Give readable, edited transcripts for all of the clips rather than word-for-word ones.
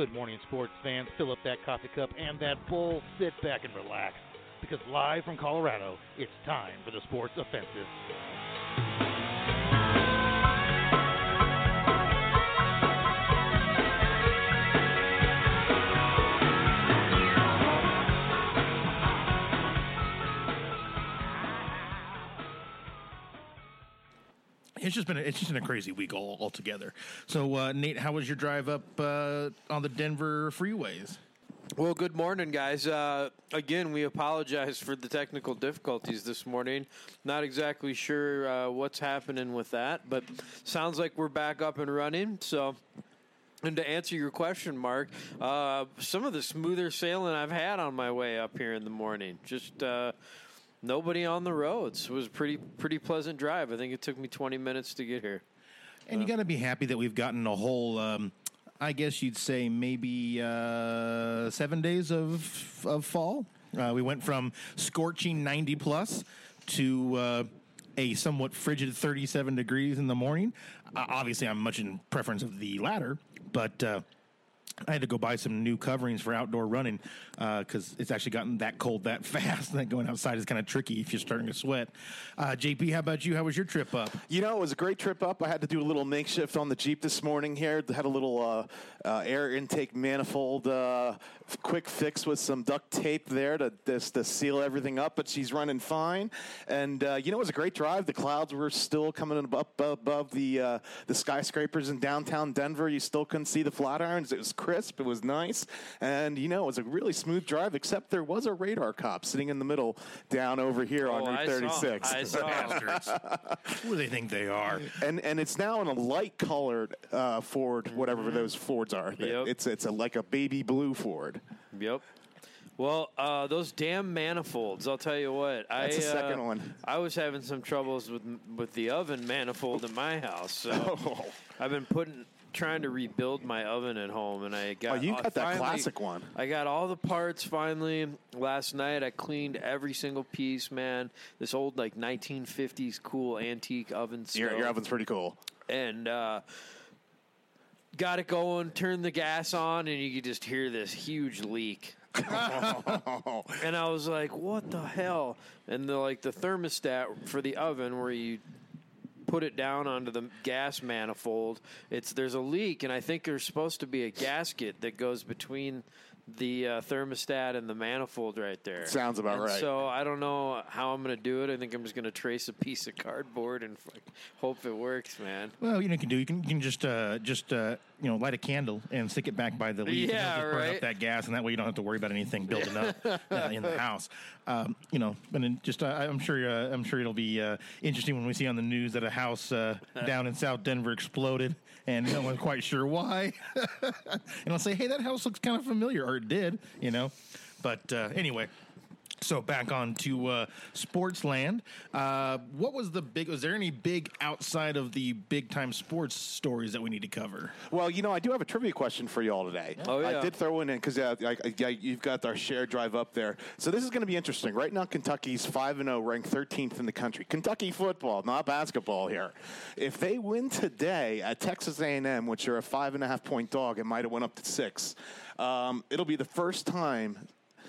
Good morning, sports fans. Fill up that coffee cup and that bowl. Sit back and relax. Because live from Colorado, it's time for the Sports Offensive. It's just been a crazy week altogether. So, Nate, how was your drive up on the Denver freeways? Well, good morning, guys. Again, we apologize for the technical difficulties this morning. Not exactly sure what's happening with that, but sounds like we're back up and running. So, and to answer your question, Mark, some of the smoother sailing I've had on my way up here in the morning. Just nobody on the roads. It was a pretty pleasant drive. I think it took me 20 minutes to get here. And you got to be happy that we've gotten a whole, I guess you'd say maybe 7 days of fall. We went from scorching 90-plus to a somewhat frigid 37 degrees in the morning. Obviously, I'm much in preference of the latter, but I had to go buy some new coverings for outdoor running because it's actually gotten that cold that fast that going outside is kind of tricky if you're starting to sweat. JP, how about you? How was your trip up? You know, it was a great trip up. I had to do a little makeshift on the Jeep this morning here. Had a little air intake manifold quick fix with some duct tape there to seal everything up, but she's running fine. And, it was a great drive. The clouds were still coming up above the skyscrapers in downtown Denver. You still couldn't see the Flatirons. It was crisp. It was nice. And, it was a really smooth drive, except there was a radar cop sitting in the middle down over here on Route 36. I saw. Who do they think they are? And it's now in a light-colored Ford, whatever those Fords are. Yep. It's like a baby blue Ford. Yep. Well, those damn manifolds, I'll tell you what. That's the second one. I was having some troubles with the oven manifold in my house. So I've been trying to rebuild my oven at home, and I got you got that classic one. I got all the parts finally. Last night I cleaned every single piece, man. This old 1950s cool antique oven stove. Your oven's pretty cool. And got it going, turned the gas on, and you could just hear this huge leak. And I was like, what the hell? And the thermostat for the oven where you put it down onto the gas manifold, there's a leak, and I think there's supposed to be a gasket that goes between the thermostat and the manifold right there. Sounds about right. So I don't know how I'm going to do it. I think I'm just going to trace a piece of cardboard and hope it works, man. Well, you can just light a candle and stick it back by the leak. Yeah, just burn right. up that gas, and that way you don't have to worry about anything building up in the house. And then I'm sure it'll be interesting when we see on the news that a house down in South Denver exploded, and no one's quite sure why. And I'll say, hey, that house looks kind of familiar, or it did, But anyway. So back on to sports land. Was there any big outside of the big time sports stories that we need to cover? Well, I do have a trivia question for you all today. Oh, yeah. I did throw one in because you've got our shared drive up there. So this is going to be interesting. Right now, Kentucky's 5-0, ranked 13th in the country. Kentucky football, not basketball here. If they win today at Texas A&M, which are a 5.5-point dog, it might have went up to 6. It'll be the first time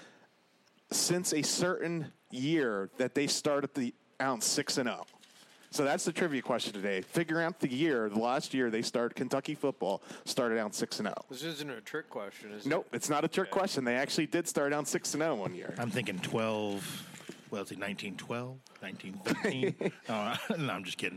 since a certain year that they start out 6-0. So that's the trivia question today. Figure out the last year they started Kentucky football started out 6-0. This isn't a trick question, is it? Nope, it's not a trick question. They actually did start out 6-0 one year. I'm thinking 12. Well, it's 1912, 1913. No, I'm just kidding.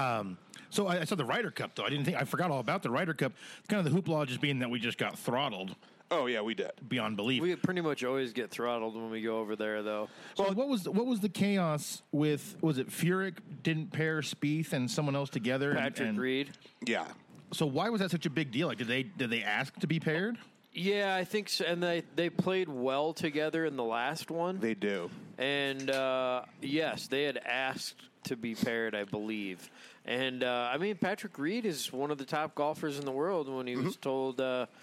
So I saw the Ryder Cup, though. I forgot all about the Ryder Cup. Kind of the hoopla just being that we just got throttled. Oh, yeah, we did. Beyond belief. We pretty much always get throttled when we go over there, though. So what was the chaos with, was it Furyk didn't pair Spieth and someone else together? Patrick Reed. Yeah. So why was that such a big deal? Did they ask to be paired? Yeah, I think so. And they played well together in the last one. They do. And, yes, they had asked to be paired, I believe. And, Patrick Reed is one of the top golfers in the world when he was told,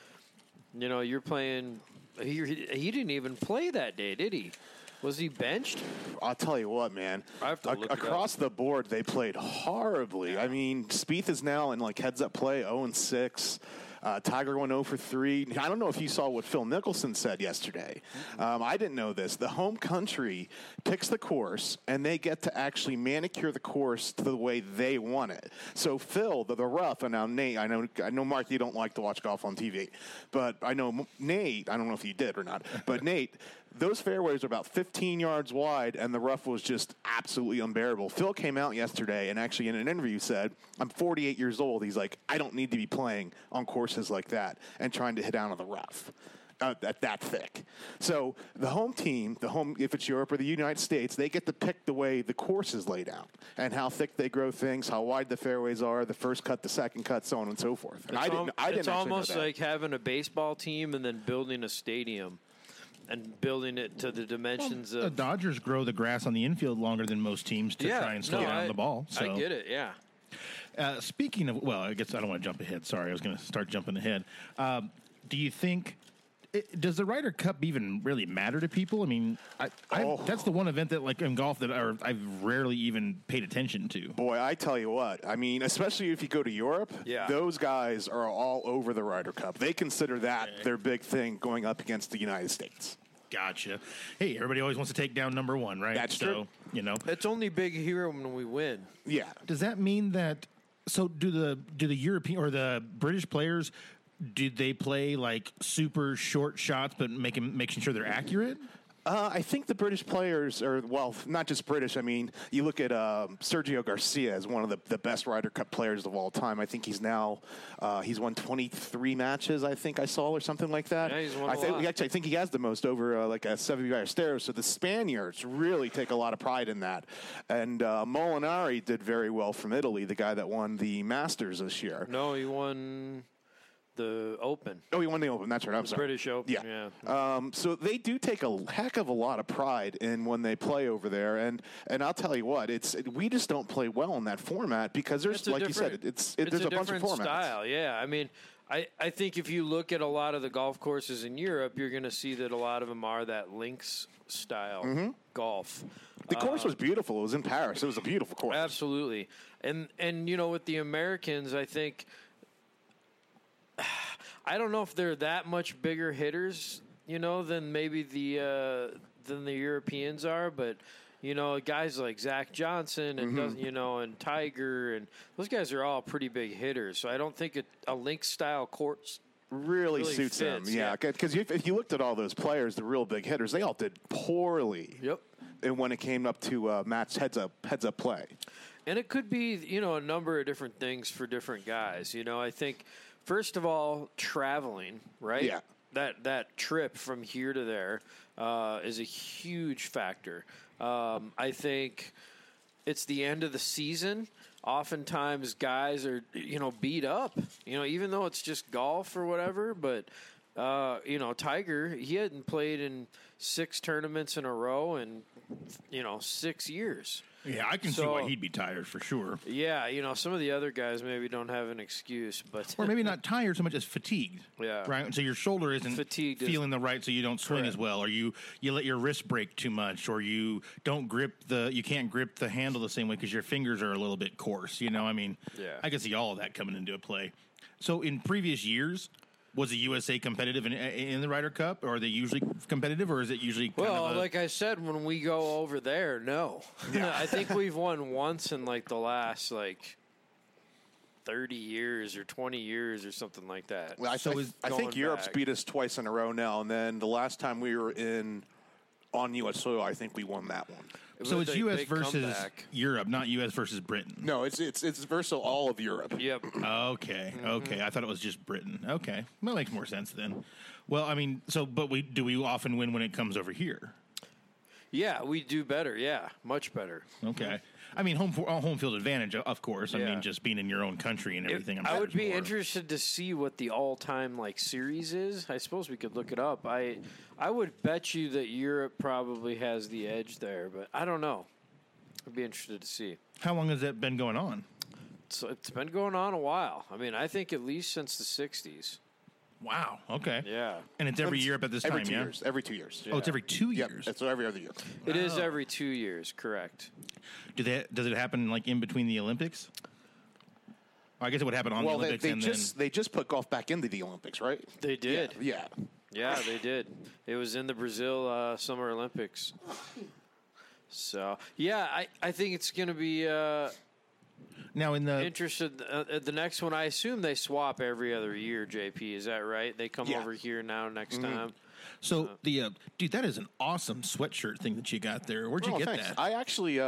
you're playing. He didn't even play that day, did he? Was he benched? I'll tell you what, man. I have to look across the board, they played horribly. I mean, Spieth is now in heads-up play, 0-6. Tiger went 0 for 3. I don't know if you saw what Phil Mickelson said yesterday. I didn't know this. The home country picks the course, and they get to actually manicure the course to the way they want it. So Phil, the rough, and now Nate, I know, Mark, you don't like to watch golf on TV, but I know Nate, I don't know if you did or not, but Nate, those fairways are about 15 yards wide, and the rough was just absolutely unbearable. Phil came out yesterday and actually in an interview said, I'm 48 years old. He's like, I don't need to be playing on courses like that and trying to hit down on the rough. That thick. So the home team, if it's Europe or the United States, they get to pick the way the course is laid out and how thick they grow things, how wide the fairways are, the first cut, the second cut, so on and so forth. And it's almost like having a baseball team and then building a stadium and building it to the dimensions of. The Dodgers grow the grass on the infield longer than most teams to try and slow down the ball. So. I get it, yeah. Speaking of, well, I guess I don't want to jump ahead. Sorry, I was going to start jumping ahead. Do you think, does the Ryder Cup even really matter to people? I mean, that's the one event that, like in golf, that I've rarely even paid attention to. Boy, I tell you what. I mean, especially if you go to Europe, those guys are all over the Ryder Cup. They consider that their big thing going up against the United States. Gotcha. Hey, everybody always wants to take down number one, right? That's true. You know, it's only big here when we win. Yeah. Does that mean that? So do the European or the British players? Do they play like super short shots, but making sure they're accurate? I think the British players are, well, not just British. I mean, you look at Sergio Garcia as one of the best Ryder Cup players of all time. I think he's now, he's won 23 matches, I think I saw, or something like that. Yeah, he's won a lot. Actually, I think he has the most over like a Seve Ballesteros. So the Spaniards really take a lot of pride in that. And Molinari did very well from Italy, the guy that won the Masters this year. No, he won the Open. Oh, he won the Open. That's right. I'm sorry. British Open. Yeah. So they do take a heck of a lot of pride in when they play over there, and I'll tell you what, we just don't play well in that format because there's, like you said, there's a bunch of formats. Style. Yeah. I mean, I think if you look at a lot of the golf courses in Europe, you're going to see that a lot of them are that links style golf. The course was beautiful. It was in Paris. It was a beautiful course. Absolutely. And you know, with the Americans, I think. I don't know if they're that much bigger hitters, you know, than maybe the Europeans are, but you know, guys like Zach Johnson and you know, and Tiger, and those guys are all pretty big hitters. So I don't think a link style course really suits fits, them. Yeah, because if you looked at all those players, the real big hitters, they all did poorly. Yep. And when it came up to match heads up play, and it could be, you know, a number of different things for different guys. You know, I think. First of all, traveling, right? Yeah. That trip from here to there is a huge factor. I think it's the end of the season. Oftentimes, guys are, you know, beat up, you know, even though it's just golf or whatever. But, you know, Tiger, he hadn't played in 6 tournaments in a row in, you know, 6 years. Yeah, I can see why he'd be tired for sure. Yeah, you know, some of the other guys maybe don't have an excuse, but or maybe not tired so much as fatigued. Yeah, right. So your shoulder isn't fatigued feeling the right, so you don't swing as well, or you let your wrist break too much, or you don't you can't grip the handle the same way because your fingers are a little bit coarse. You know, I mean, I can see all of that coming into play. So in previous years. Was the USA competitive in the Ryder Cup, or are they usually competitive, or is it usually kind of like I said, when we go over there, no. Yeah. I think we've won once in, like, the last, 30 years or 20 years or something like that. Well, I think Europe's beat us twice in a row now, and then the last time we were on U.S. soil, I think we won that one. So it's U.S. versus Europe, not U.S. versus Britain. No, it's versus all of Europe. Yep. Okay. Okay. I thought it was just Britain. Okay. That makes more sense then. Well, I mean, but do we often win when it comes over here? Yeah, we do better. Yeah, much better. Okay. I mean, home field advantage, of course. I mean, just being in your own country and everything. I would be interested to see what the all-time series is. I suppose we could look it up. I would bet you that Europe probably has the edge there, but I don't know. I'd be interested to see. How long has that been going on? It's been going on a while. I mean, I think at least since the 60s. Wow. Okay. Yeah. And it's every year at this time, yeah? Every 2 years. Yeah. Oh, it's every 2 years? Yep, it's every other year. It is every 2 years, correct. Does it happen in between the Olympics? I guess it would happen on the Olympics. They just put golf back into the Olympics, right? They did. Yeah. Yeah, they did. It was in the Brazil Summer Olympics. So, yeah, I think it's going to be now in the interested. The next one, I assume they swap every other year, JP. Is that right? They come over here now next time. So the dude, that is an awesome sweatshirt thing that you got there. Where'd you get thanks. that? I actually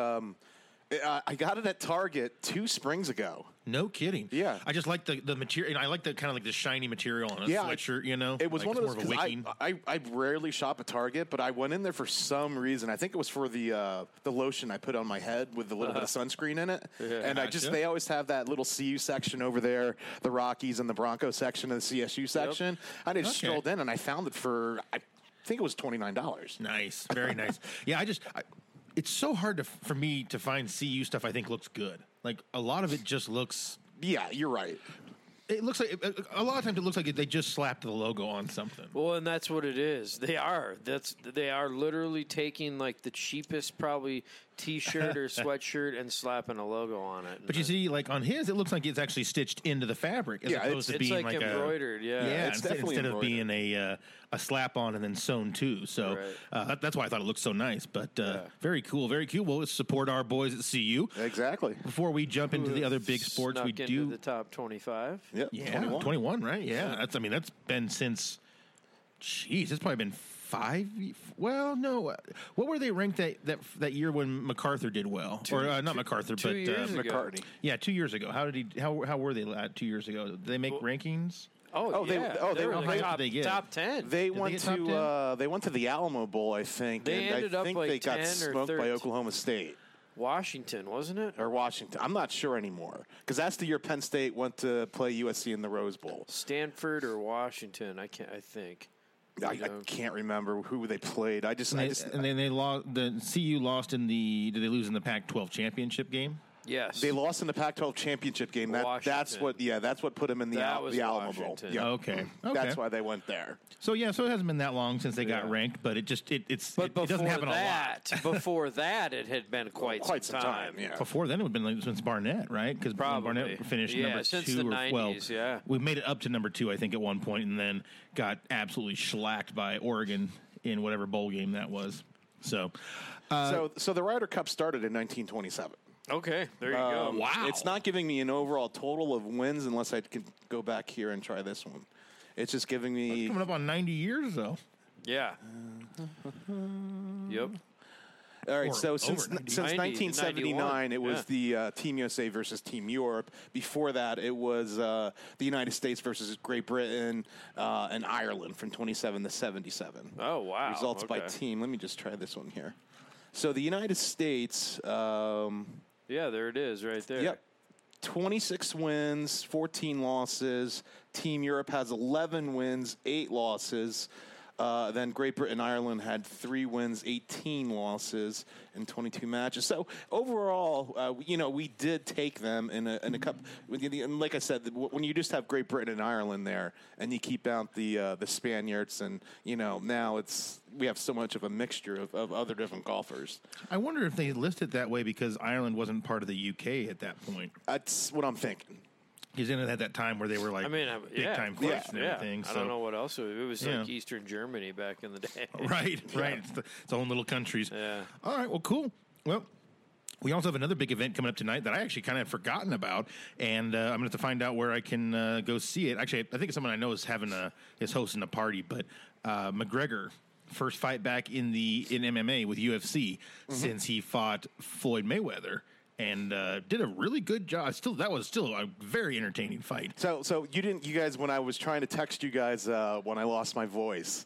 I got it at Target 2 springs ago. No kidding. Yeah. I just like the material. I like the kind of like the shiny material on a sweatshirt. It was like one of those more of a wicking. I rarely shop at Target, but I went in there for some reason. I think it was for the lotion I put on my head with a little bit of sunscreen in it. And they always have that little CU section over there, the Rockies and the Broncos section and the CSU section. And I just strolled in and I found it for I think it was $29. Nice, very nice. Yeah, it's so hard for me to find CU stuff I think looks good. Like a lot of it just looks. Yeah, you're right. It looks like a lot of times it looks like they just slapped the logo on something. Well, and that's what it is. They are literally taking like the cheapest probably T-shirt or sweatshirt and slapping a logo on it. But you see, like on his, it looks like it's actually stitched into the fabric as opposed to being like embroidered. It's definitely instead of being a slap on and then sewn too. So that's why I thought it looked so nice. But very cool, very cool. Well, let's support our boys at CU. Exactly. Before we jump into the other big sports, we do the top 25. Yep. Yeah, 21, right? Yeah, that's been since. Jeez, it's probably been 5. Well, no. What were they ranked that year when MacArthur did well? Not MacArthur, but McCartney. Yeah, 2 years ago. How were they 2 years ago? Did they make rankings? They were the top 10. They went to the Alamo Bowl, I think. They ended up like they got 10 or smoked 13. by Oklahoma State. Washington, wasn't it? Or Washington. I'm not sure anymore. Because that's the year Penn State went to play USC in the Rose Bowl. Stanford or Washington, I think. I can't remember who they played. And then they lost. The CU lost in the. Did they lose in the Pac-12 championship game? Yes, they lost in the Pac-12 championship game. That's what put them in the Alamo Bowl. Yeah. Okay, that's why they went there. So it hasn't been that long since they got ranked, but it doesn't happen a lot. Before that, it had been quite some time. Yeah. Before then, it would have been since Barnett, right? Because Barnett finished number 2 since the 90s. We made it up to number 2, I think, at one point, and then got absolutely shellacked by Oregon in whatever bowl game that was. So the Ryder Cup started in 1927. Okay, there you go. Wow. It's not giving me an overall total of wins unless I can go back here and try this one. It's just giving me... That's coming up on 90 years, though. Yeah. Yep. All right, since 1979, it was the Team USA versus Team Europe. Before that, it was the United States versus Great Britain and Ireland from 27 to 77. Oh, wow. Results by team. Let me just try this one here. So the United States... there it is right there. Yep. 26 wins, 14 losses. Team Europe has 11 wins, 8 losses. Then Great Britain and Ireland had 3 wins, 18 losses in 22 matches. So overall, we did take them in a cup. And like I said, when you just have Great Britain and Ireland there, and you keep out the Spaniards, and now we have so much of a mixture of other different golfers. I wonder if they list it that way because Ireland wasn't part of the UK at that point. That's what I'm thinking. Because then at that time where they were like big time first and everything. So. I don't know what else. It was like Eastern Germany back in the day. Right. It's its own little countries. Yeah. All right, well, cool. Well, we also have another big event coming up tonight that I actually kind of have forgotten about, and I'm going to have to find out where I can go see it. Actually, I think someone I know is hosting a party, but McGregor, first fight back in MMA with UFC since he fought Floyd Mayweather. And did a really good job. That was still a very entertaining fight. So you guys, when I was trying to text you guys when I lost my voice.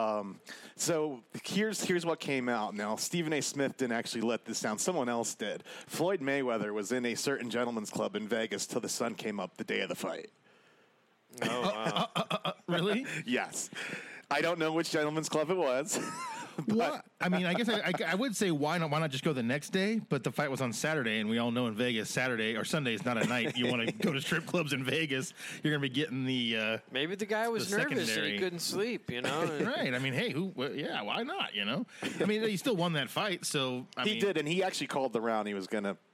So here's what came out. Now Stephen A. Smith didn't actually let this down. Someone else did. Floyd Mayweather was in a certain gentleman's club in Vegas till the sun came up the day of the fight. Oh wow! Really? Yes. I don't know which gentleman's club it was. What? I mean, I guess I would say why not just go the next day? But the fight was on Saturday, and we all know in Vegas, Saturday or Sunday is not a night you want to go to strip clubs in Vegas. You're going to be getting the maybe the guy was nervous and he couldn't sleep. Right? I mean, hey, why not? I mean, he still won that fight, so he did, and he actually called the round he was going to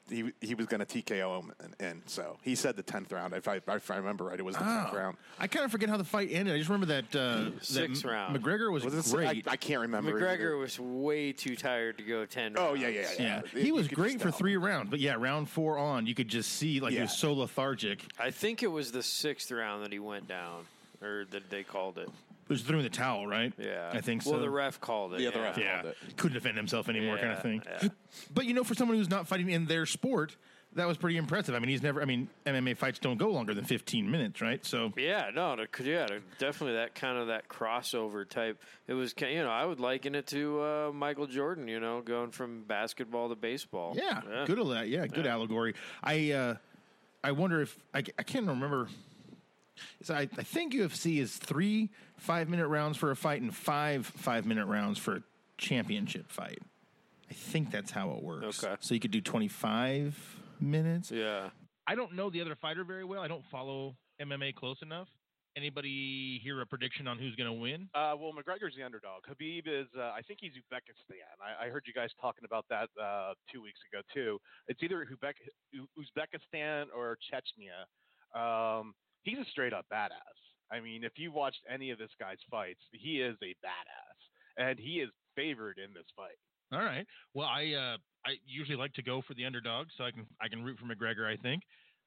he was going to TKO him, and so he said the 10th round. If I remember right, it was the 10th round. I kind of forget how the fight ended. I just remember that Sixth round. McGregor was it great. I can't remember. McGregor was way too tired to go 10 rounds. Oh yeah. He was great for 3 rounds, but yeah, round 4 on, you could just see he was so lethargic. I think it was the 6th round that he went down, or that they called it. It was threw in the towel, right? Yeah. I think so. Well, the ref called it. Yeah, the ref called Yeah, it. couldn't defend himself anymore, kind of thing. Yeah. But for someone who's not fighting in their sport, that was pretty impressive. I mean, MMA fights don't go longer than 15 minutes, right? So Yeah, definitely that kind of that crossover type. It was, I would liken it to Michael Jordan, going from basketball to baseball. yeah. Good at that. Yeah, good allegory. I wonder if I can't remember. So I think UFC is 3 5-minute rounds for a fight and 5 5-minute rounds for a championship fight. I think that's how it works. Okay. So you could do 25 minutes. Yeah. I don't know the other fighter very well. I don't follow MMA close enough. Anybody hear a prediction on who's going to win? Well, McGregor's the underdog. Habib is, I think he's Uzbekistan. I heard you guys talking about that 2 weeks ago, too. It's either Uzbekistan or Chechnya. He's a straight-up badass. I mean, if you watched any of this guy's fights, he is a badass, and he is favored in this fight. All right. Well, I usually like to go for the underdog, so I can root for McGregor. I think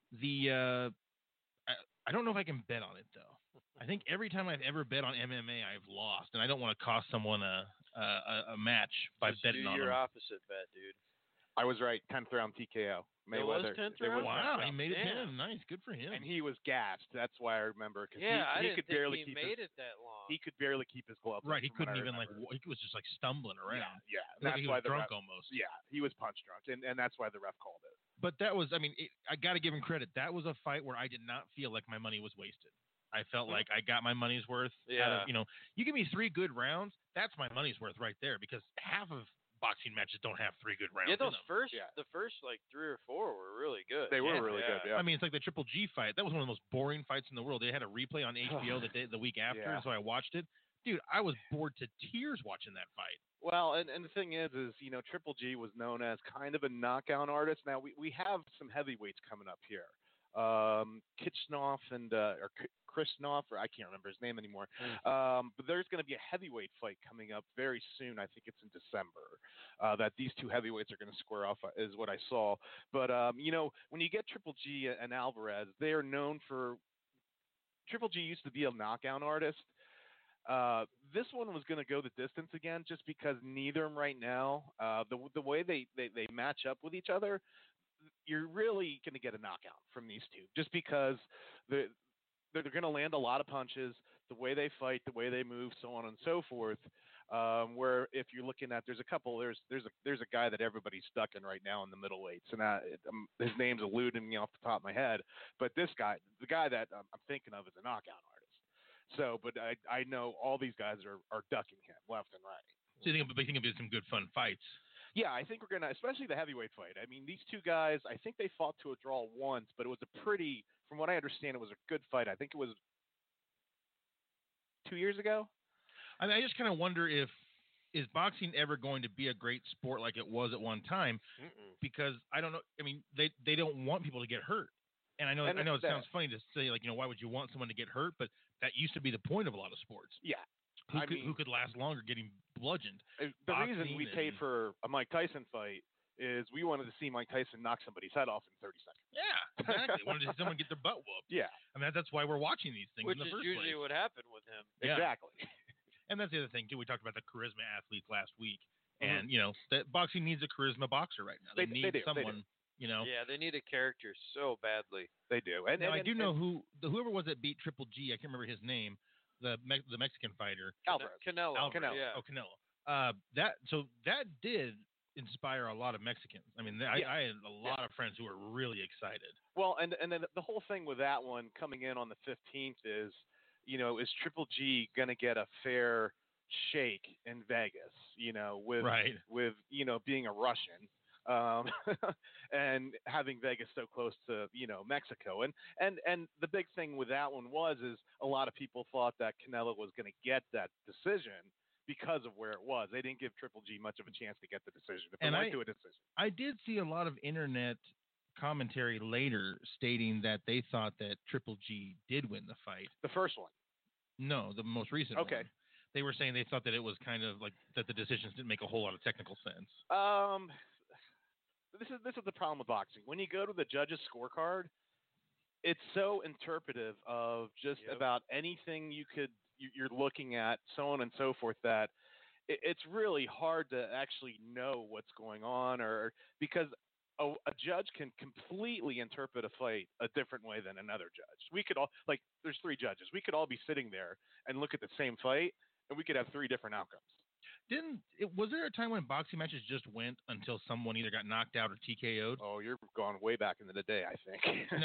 I don't know if I can bet on it though. I think every time I've ever bet on MMA, I've lost, and I don't want to cost someone a match by betting on your them. opposite bet, dude. I was right, 10th round TKO. Mayweather. It was 10th It round? was Wow, 10th he round. made it Damn. 10. Nice, good for him. And he was gassed. That's why I remember. Cause Yeah, I he didn't could think barely he keep made his, it that long. He could barely keep his glove. Right, on, he from what couldn't I even remember. he was just stumbling around. Yeah. Looked like That's he why was the drunk ref, almost. Yeah, he was punch drunk, and that's why the ref called it. But that was, I got to give him credit. That was a fight where I did not feel like my money was wasted. I felt like I got my money's worth. Yeah. Out of, you give me 3 good rounds, that's my money's worth right there, because half of boxing matches don't have 3 good rounds. Yeah, those in them. the first like 3 or 4 were really good. They were really good. Yeah. I mean, it's like the Triple G fight. That was one of the most boring fights in the world. They had a replay on HBO the week after, Yeah. and so I watched it. Dude, I was bored to tears watching that fight. Well, and the thing is, Triple G was known as kind of a knockout artist. Now we have some heavyweights coming up here. Kitchnoff and or Krishnov, or I can't remember his name anymore. But there's going to be a heavyweight fight coming up very soon. I think it's in December. That these 2 heavyweights are going to square off, is what I saw. But when you get Triple G and Alvarez, they are known for. Triple G used to be a knockout artist. This one was going to go the distance again, just because neither of them right now, the way they match up with each other, you're really going to get a knockout from these 2, just because they're going to land a lot of punches, the way they fight, the way they move, so on and so forth. Where if you're looking at, there's a guy that everybody's stuck in right now in the middleweights, and his name's eluding me off the top of my head. But this guy, the guy that I'm thinking of, is a knockout artist. So, but I know all these guys are ducking him left and right. So you think it'll be some good fun fights? Yeah, I think we're going to, especially the heavyweight fight. I mean, these 2 guys, I think they fought to a draw once, but it was from what I understand, it was a good fight. I think it was 2 years ago. I mean, I just kind of wonder is boxing ever going to be a great sport like it was at one time? Because I don't know. I mean, they don't want people to get hurt. And I know it sounds funny to say, like, why would you want someone to get hurt? But that used to be the point of a lot of sports. Yeah. Who could last longer getting bludgeoned? The reason we paid for a Mike Tyson fight is we wanted to see Mike Tyson knock somebody's head off in 30 seconds. Yeah, exactly. Wanted to see someone get their butt whooped. Yeah. I mean, that's why we're watching these things Which in the is first usually place. what happened with him. Yeah. Exactly. And that's the other thing, too. We talked about the charisma athletes last week. And, that boxing needs a charisma boxer right now. They need someone, Yeah, they need a character so badly. They do. And I do know whoever was that beat Triple G. I can't remember his name. The Mexican fighter. Alvarez. Canelo. Yeah. Oh, Canelo. That did inspire a lot of Mexicans. I mean, I had a lot of friends who were really excited. Well, and then the whole thing with that one coming in on the 15th is, is Triple G going to get a fair shake in Vegas, with being a Russian. And having Vegas so close to Mexico, and the big thing with that one is a lot of people thought that Canelo was going to get that decision because of where it was. They didn't give Triple G much of a chance to get the decision. If And they went to a decision. I did see a lot of internet commentary later stating that they thought that Triple G did win the fight. The first one. No, the most recent Okay. one. They were saying they thought that it was kind of like that the decisions didn't make a whole lot of technical sense. This is the problem with boxing. When you go to the judges' scorecard, it's so interpretive of just about anything you're looking at, so on and so forth, that it's really hard to actually know what's going on, or because a judge can completely interpret a fight a different way than another judge. We could all, like, there's 3 judges. We could all be sitting there and look at the same fight, and we could have 3 different outcomes. Was there a time when boxing matches just went until someone either got knocked out or TKO'd? Oh, you're going way back into the day, I think.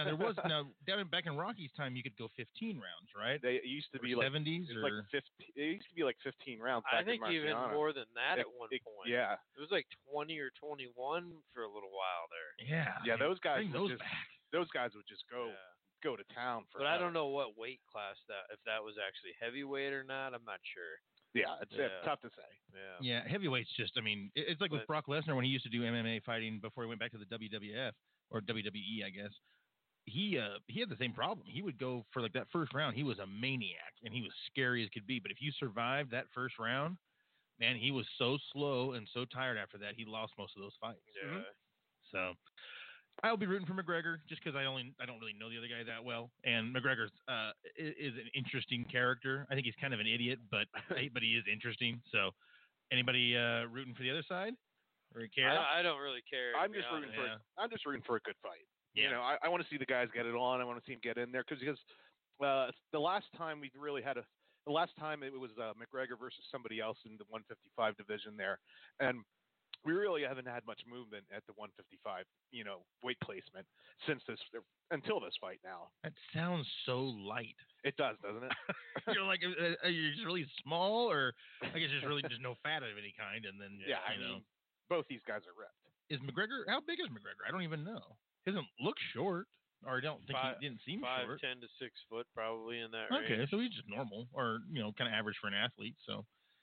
Back in Rocky's time, you could go 15 rounds, right? It used to be 70s like 15. It used to be like 15 rounds. I think even more than that at one point. Yeah, it was like 20 or 21 for a little while there. Yeah. Those guys back. Those guys would just go to town for. But I don't know what weight class if that was actually heavyweight or not. I'm not sure. Yeah, it's tough to say. Yeah, heavyweight's just, I mean, it's like with Brock Lesnar when he used to do MMA fighting before he went back to the WWF or WWE, I guess. He had the same problem. He would go for like that first round. He was a maniac and he was scary as could be. But if you survived that first round, man, he was so slow and so tired after that. He lost most of those fights. Yeah. Mm-hmm. So I'll be rooting for McGregor just because I don't really know the other guy that well, and McGregor is an interesting character. I think he's kind of an idiot, but he is interesting. So, anybody rooting for the other side? Or care? I don't really care. I'm just rooting for a good fight. Yeah. You know, I want to see the guys get it on. I want to see them get in there because the last time we really had the last time it was McGregor versus somebody else in the 155 division there, and we really haven't had much movement at the 155, weight placement until this fight now. That sounds so light. It does, doesn't it? You're like, are you just really small, or I guess there's really just no fat of any kind, and then I mean, both these guys are ripped. Is McGregor? How big is McGregor? I don't even know. He doesn't look short, or I don't think he didn't seem short. 5'10" to 6 foot, probably in that range. Okay, so he's just normal, or kind of average for an athlete. So.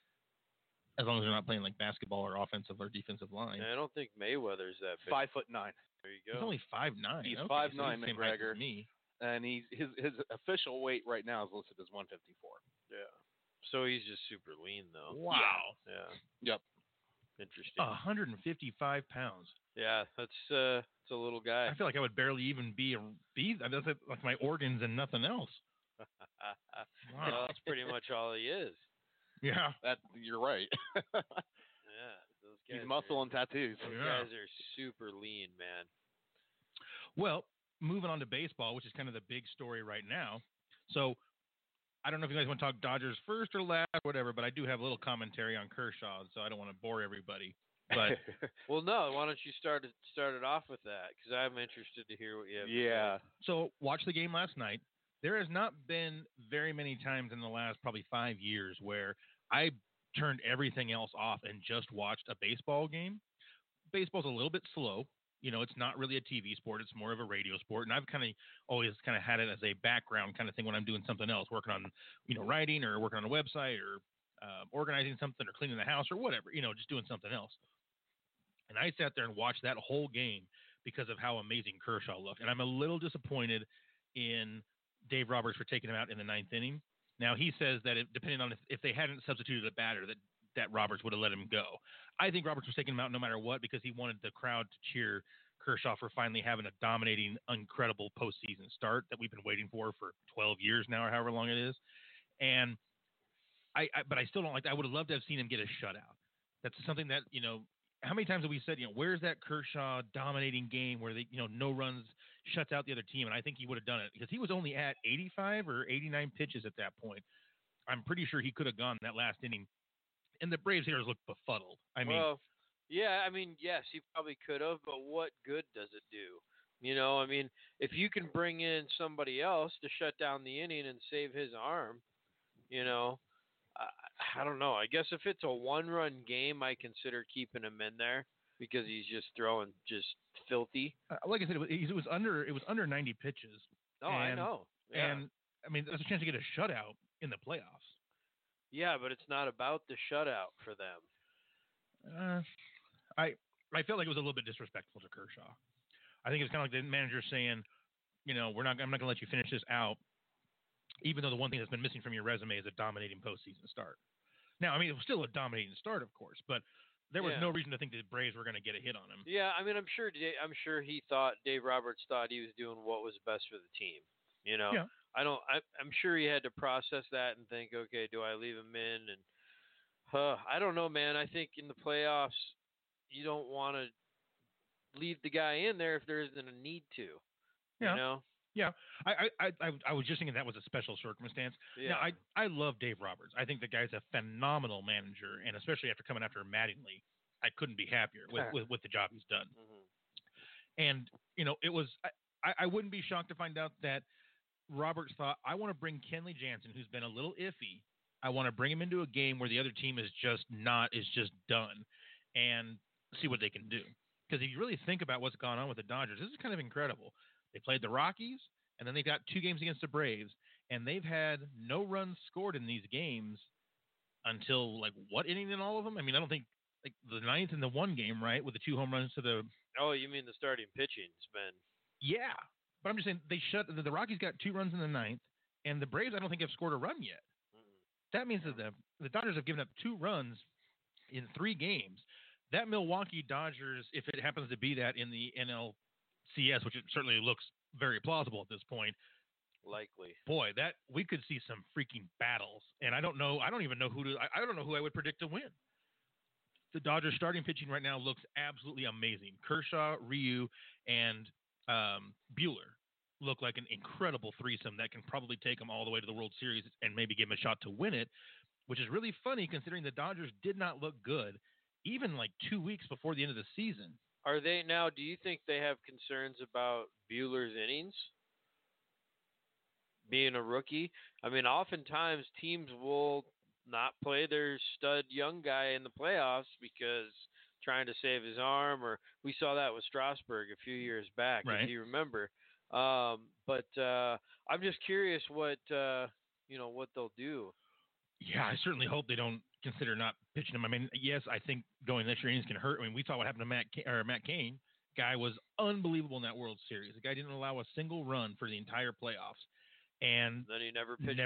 As long as they're not playing like basketball or offensive or defensive line. I don't think Mayweather's that big. 5'9". There you go. He's only 5'9". He's okay, 5'9", so he's McGregor. as me. And his official weight right now is listed as 154. Yeah. So he's just super lean, though. Wow. Yeah. Yep. Interesting. 155 pounds. Yeah, that's a little guy. I feel like I would barely even be. That's like my organs and nothing else. Wow. Well, that's pretty much all he is. Yeah. You're right. Yeah. Those guys He's muscle and tattoos. Those guys are super lean, man. Well, moving on to baseball, which is kind of the big story right now. So, I don't know if you guys want to talk Dodgers first or last, or whatever, but I do have a little commentary on Kershaw, so I don't want to bore everybody. But well, no, why don't you start it off with that? Because I'm interested to hear what you have to say. So, watch the game last night. There has not been very many times in the last probably 5 years where I turned everything else off and just watched a baseball game. Baseball's a little bit slow. It's not really a TV sport. It's more of a radio sport. And I've always had it as a background kind of thing when I'm doing something else, working on, writing or working on a website or organizing something or cleaning the house or whatever, just doing something else. And I sat there and watched that whole game because of how amazing Kershaw looked. And I'm a little disappointed in Dave Roberts for taking him out in the 9th inning. Now, he says that depending on if they hadn't substituted a batter, that Roberts would have let him go. I think Roberts was taking him out no matter what because he wanted the crowd to cheer Kershaw for finally having a dominating, incredible postseason start that we've been waiting for 12 years now or however long it is. And but I still don't like that. I would have loved to have seen him get a shutout. That's something that, how many times have we said, where's that Kershaw dominating game where they, no runs, shuts out the other team? And I think he would have done it because he was only at 85 or 89 pitches at that point. I'm pretty sure he could have gone that last inning. And the Braves hitters looked befuddled. Yes, he probably could have, but what good does it do? If you can bring in somebody else to shut down the inning and save his arm, I don't know. I guess if it's a one-run game, I consider keeping him in there because he's just throwing just filthy. Like I said, it was under 90 pitches. Oh, I know. Yeah. And that's a chance to get a shutout in the playoffs. Yeah, but it's not about the shutout for them. I felt like it was a little bit disrespectful to Kershaw. I think it was kind of like the manager saying, I'm not going to let you finish this out, even though the one thing that's been missing from your resume is a dominating postseason start. Now, I mean, it was still a dominating start, of course, but there was no reason to think the Braves were going to get a hit on him. Yeah, I mean, I'm sure Dave Roberts thought he was doing what was best for the team. Yeah. I'm sure he had to process that and think, okay, do I leave him in? And I don't know, man. I think in the playoffs, you don't want to leave the guy in there if there isn't a need to. Yeah. Yeah, I was just thinking that was a special circumstance. Yeah. Now, I love Dave Roberts. I think the guy's a phenomenal manager, and especially after coming after Mattingly, I couldn't be happier with the job he's done. Mm-hmm. And it was I wouldn't be shocked to find out that Roberts thought, I want to bring Kenley Jansen, who's been a little iffy. I want to bring him into a game where the other team is just done, and see what they can do. Because if you really think about what's gone on with the Dodgers, this is kind of incredible. They played the Rockies, and then they got 2 games against the Braves, and they've had no runs scored in these games until, what inning in all of them? I mean, I don't think, the 9th in the one game, right, with the 2 home runs to the – Oh, you mean the starting pitching's been – Yeah, but I'm just saying the Rockies got 2 runs in the 9th, and the Braves I don't think have scored a run yet. Mm-mm. That means that the Dodgers have given up 2 runs in 3 games. That Milwaukee Dodgers, if it happens to be that in the NLCS, which it certainly looks very plausible at this point, likely. Boy, that we could see some freaking battles, and I don't even know I don't know who I would predict to win. The Dodgers starting pitching right now looks absolutely amazing. Kershaw, Ryu, and Buehler look like an incredible threesome that can probably take them all the way to the World Series and maybe give them a shot to win it, which is really funny considering the Dodgers did not look good even 2 weeks before the end of the season. Are they now? Do you think they have concerns about Buehler's innings being a rookie? I mean, oftentimes teams will not play their stud young guy in the playoffs because trying to save his arm, or we saw that with Strasburg a few years back, right, if you remember. But I'm just curious what they'll do. Yeah, I certainly hope they don't consider not pitching him. I mean, yes, I think going extra innings can hurt. I mean, we saw what happened to Matt Cain. Guy was unbelievable in that World Series. The guy didn't allow a single run for the entire playoffs, and then he never pitched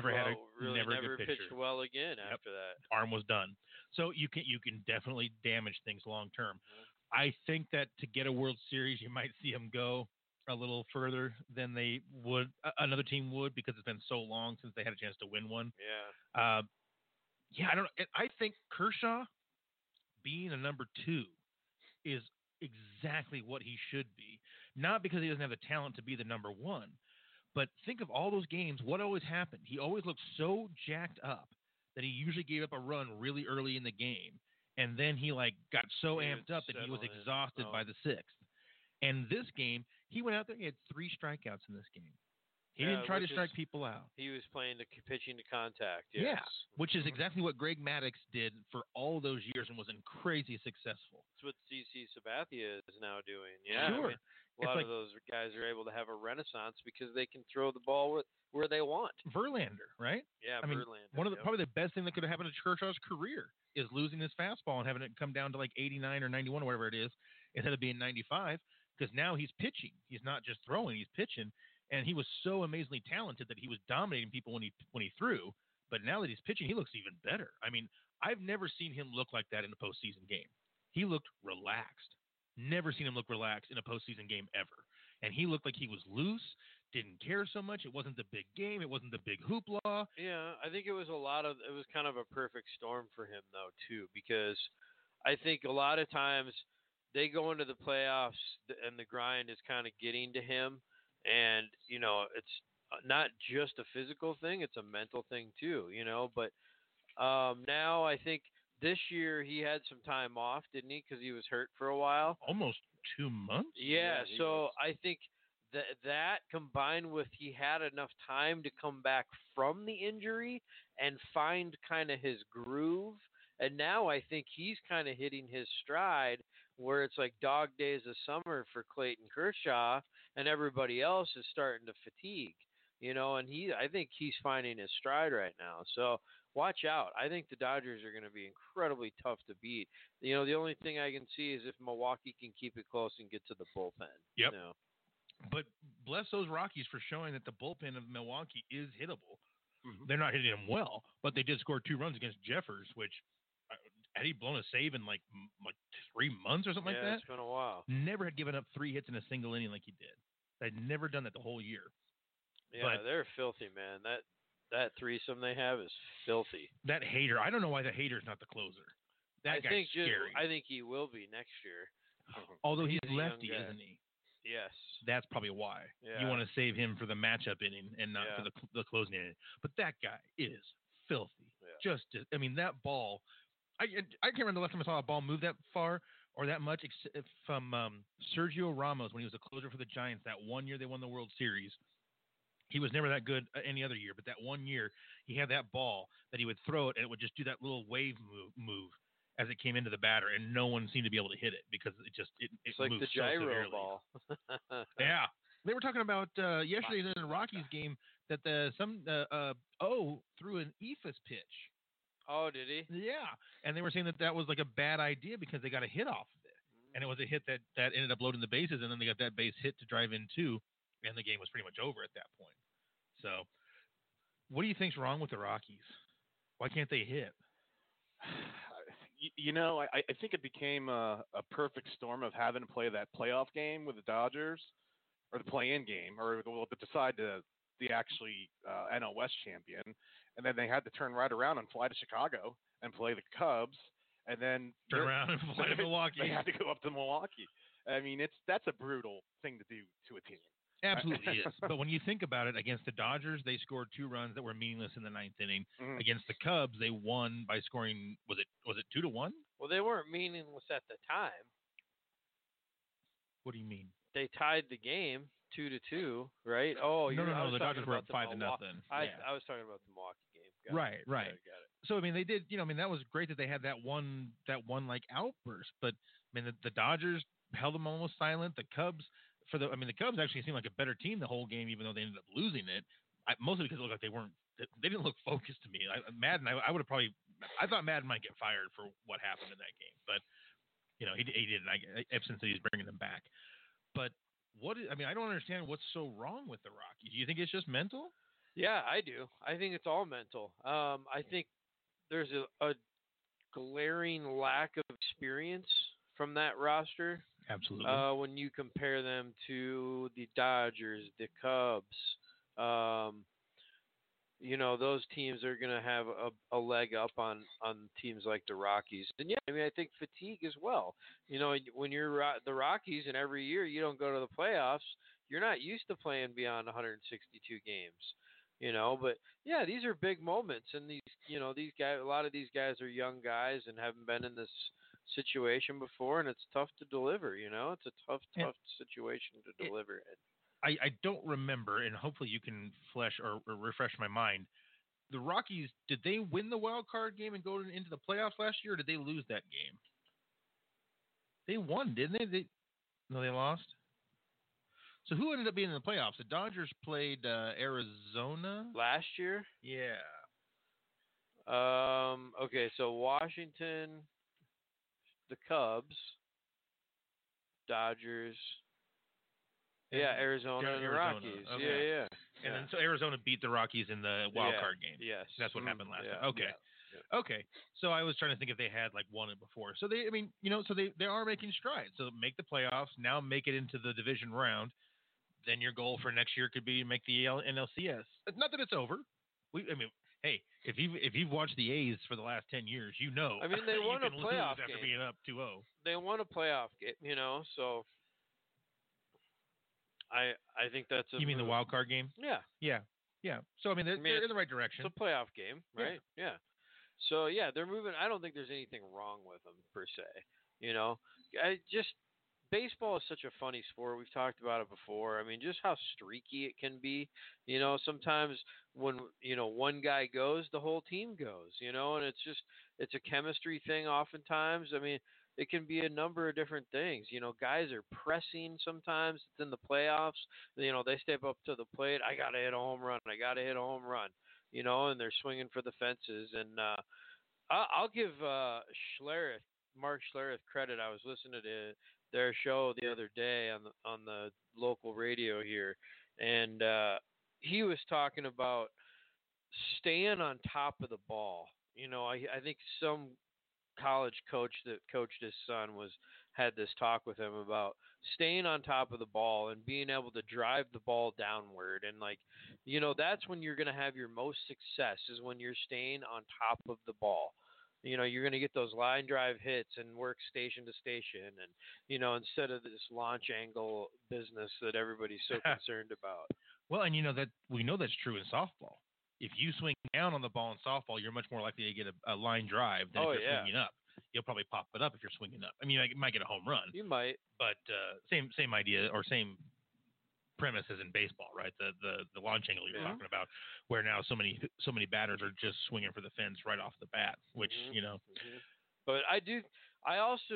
pitched well again after that. Arm was done. So you can definitely damage things long term. Mm-hmm. I think that to get a World Series, you might see him go a little further than another team would, because it's been so long since they had a chance to win one. Yeah. I don't know. I think Kershaw being a number 2 is exactly what he should be. Not because he doesn't have the talent to be the number 1, but think of all those games. What always happened? He always looked so jacked up that he usually gave up a run really early in the game, and then he got so amped up that he was exhausted by the 6th. And this game, he went out there. He had 3 strikeouts in this game. He didn't try to strike people out. He was pitching to contact. Yes. Yeah, which is exactly what Greg Maddux did for all those years and was crazy successful. That's what CC Sabathia is now doing. Yeah, sure. I mean, a lot of those guys are able to have a renaissance because they can throw the ball where they want. Verlander, right? Yeah, I mean, Verlander. One of probably the best thing that could have happened to Kershaw's career is losing his fastball and having it come down to 89 or 91 or whatever it is instead of being 95, because now he's pitching. He's not just throwing; he's pitching. And he was so amazingly talented that he was dominating people when he threw. But now that he's pitching, he looks even better. I mean, I've never seen him look like that in a postseason game. He looked relaxed. Never seen him look relaxed in a postseason game ever. And he looked like he was loose, didn't care so much. It wasn't the big game. It wasn't the big hoopla. Yeah, I think it was kind of a perfect storm for him, though, too, because I think a lot of times they go into the playoffs and the grind is kind of getting to him. And, it's not just a physical thing, it's a mental thing too, but now I think this year he had some time off, didn't he? Because he was hurt for a while. Almost 2 months? Yeah, so I think that combined with he had enough time to come back from the injury and find kind of his groove. And now I think he's kind of hitting his stride where it's like dog days of summer for Clayton Kershaw and everybody else is starting to fatigue. and I think he's finding his stride right now. So watch out. I think the Dodgers are going to be incredibly tough to beat. The only thing I can see is if Milwaukee can keep it close and get to the bullpen. Yep. But bless those Rockies for showing that the bullpen of Milwaukee is hittable. Mm-hmm. They're not hitting them well, but they did score 2 runs against Jeffers, which had he blown a save in like 3 months or something like that? Yeah, it's been a while. Never had given up 3 hits in a single inning like he did. They'd never done that the whole year. Yeah, but they're filthy, man. That threesome they have is filthy. That Hader, I don't know why the Hader's not the closer. That guy's scary. I think he will be next year. Although he's lefty, isn't he? Yes. That's probably why. Yeah. You want to save him for the matchup inning and not for the closing inning. But that guy is filthy. Yeah. That ball, I can't remember the last time I saw a ball move that far or that much from Sergio Ramos when he was a closer for the Giants that one year they won the World Series. He was never that good any other year, but that one year he had that ball that he would throw it and it would just do that little wave move as it came into the batter, and no one seemed to be able to hit it because it's like moved the gyro so ball. Yeah, they were talking about yesterday in the Rockies game that threw an eephus pitch. Oh, did he? Yeah, and they were saying that was like a bad idea because they got a hit off of it, and it was a hit that ended up loading the bases, and then they got that base hit to drive in 2, and the game was pretty much over at that point. So, what do you think's wrong with the Rockies? Why can't they hit? I think it became a perfect storm of having to play that playoff game with the Dodgers, or the play-in game, or to decide the actually NL West champion, and then they had to turn right around and fly to Chicago and play the Cubs, and then turn around and fly to Milwaukee. They had to go up to Milwaukee. I mean, that's a brutal thing to do to a team. Absolutely is. But when you think about it, against the Dodgers, they scored 2 runs that were meaningless in the 9th inning. Mm-hmm. Against the Cubs, they won by scoring, was it 2-1? Well, they weren't meaningless at the time. What do you mean? They tied the game 2-2, right? Oh, no, the Dodgers were up 5-0. I was talking about the Milwaukee game. Right. Got it. So I mean, they did. That was great that they had that one like outburst. But I mean, the Dodgers held them almost silent. The Cubs. The Cubs actually seemed like a better team the whole game, even though they ended up losing it. Mostly because it looked like they didn't look focused to me. Madden, I would have I thought Madden might get fired for what happened in that game, but he didn't. Epson said he's bringing them back. But I don't understand what's so wrong with the Rockies. Do you think it's just mental? Yeah, I do. I think it's all mental. I think there's a glaring lack of experience from that roster. Absolutely. When you compare them to the Dodgers, the Cubs, those teams are going to have a leg up on teams like the Rockies. And I think fatigue as well. When you're the Rockies and every year you don't go to the playoffs, you're not used to playing beyond 162 games. But yeah, these are big moments, and these guys, a lot of these guys are young guys and haven't been in this situation before, and it's tough to deliver. It's a tough situation to deliver it. I don't remember, and hopefully you can flesh or refresh my mind. The Rockies, did they win the wild card game and go into the playoffs last year, or did they lose that game? They won, didn't they? No, they lost. So who ended up being in the playoffs? The Dodgers played Arizona last year. Yeah. Okay, so Washington, the Cubs, Dodgers. Yeah, Arizona and the Rockies. Okay. Yeah. And then so Arizona beat the Rockies in the wild card game. Yes. That's what happened last time. Okay. Yeah. Okay. So I was trying to think if they had won it before. So they are making strides. So make the playoffs, now make it into the division round. Then your goal for next year could be make the NLCS. Not that it's over. Hey, if you've watched the A's for the last 10 years, they won a playoff game after being up 2-0. They won a playoff game, so I think that's You mean the wild card game? Yeah. Yeah. So they're in the right direction. It's a playoff game, right? Yeah. So they're moving. I don't think there's anything wrong with them per se. Baseball is such a funny sport. We've talked about it before. Just how streaky it can be. Sometimes when one guy goes, the whole team goes. And it's just it's a chemistry thing oftentimes. I mean, it can be a number of different things. Guys are pressing sometimes. It's in the playoffs. They step up to the plate. I got to hit a home run. I got to hit a home run. And they're swinging for the fences. And I'll give Mark Schlereth credit. I was listening to their show the other day on the local radio here, and he was talking about staying on top of the ball. I think some college coach that coached his son had this talk with him about staying on top of the ball and being able to drive the ball downward. And that's when you're going to have your most success, is when you're staying on top of the ball. You're going to get those line drive hits and work station to station, and instead of this launch angle business that everybody's so concerned about. Well, and that we know that's true in softball. If you swing down on the ball in softball, you're much more likely to get a line drive than if you're swinging up. You'll probably pop it up if you're swinging up. I mean, you might get a home run. You might, but same idea or same premise as in baseball, right? The launch angle you're talking about, where now so many batters are just swinging for the fence right off the bat, which But I also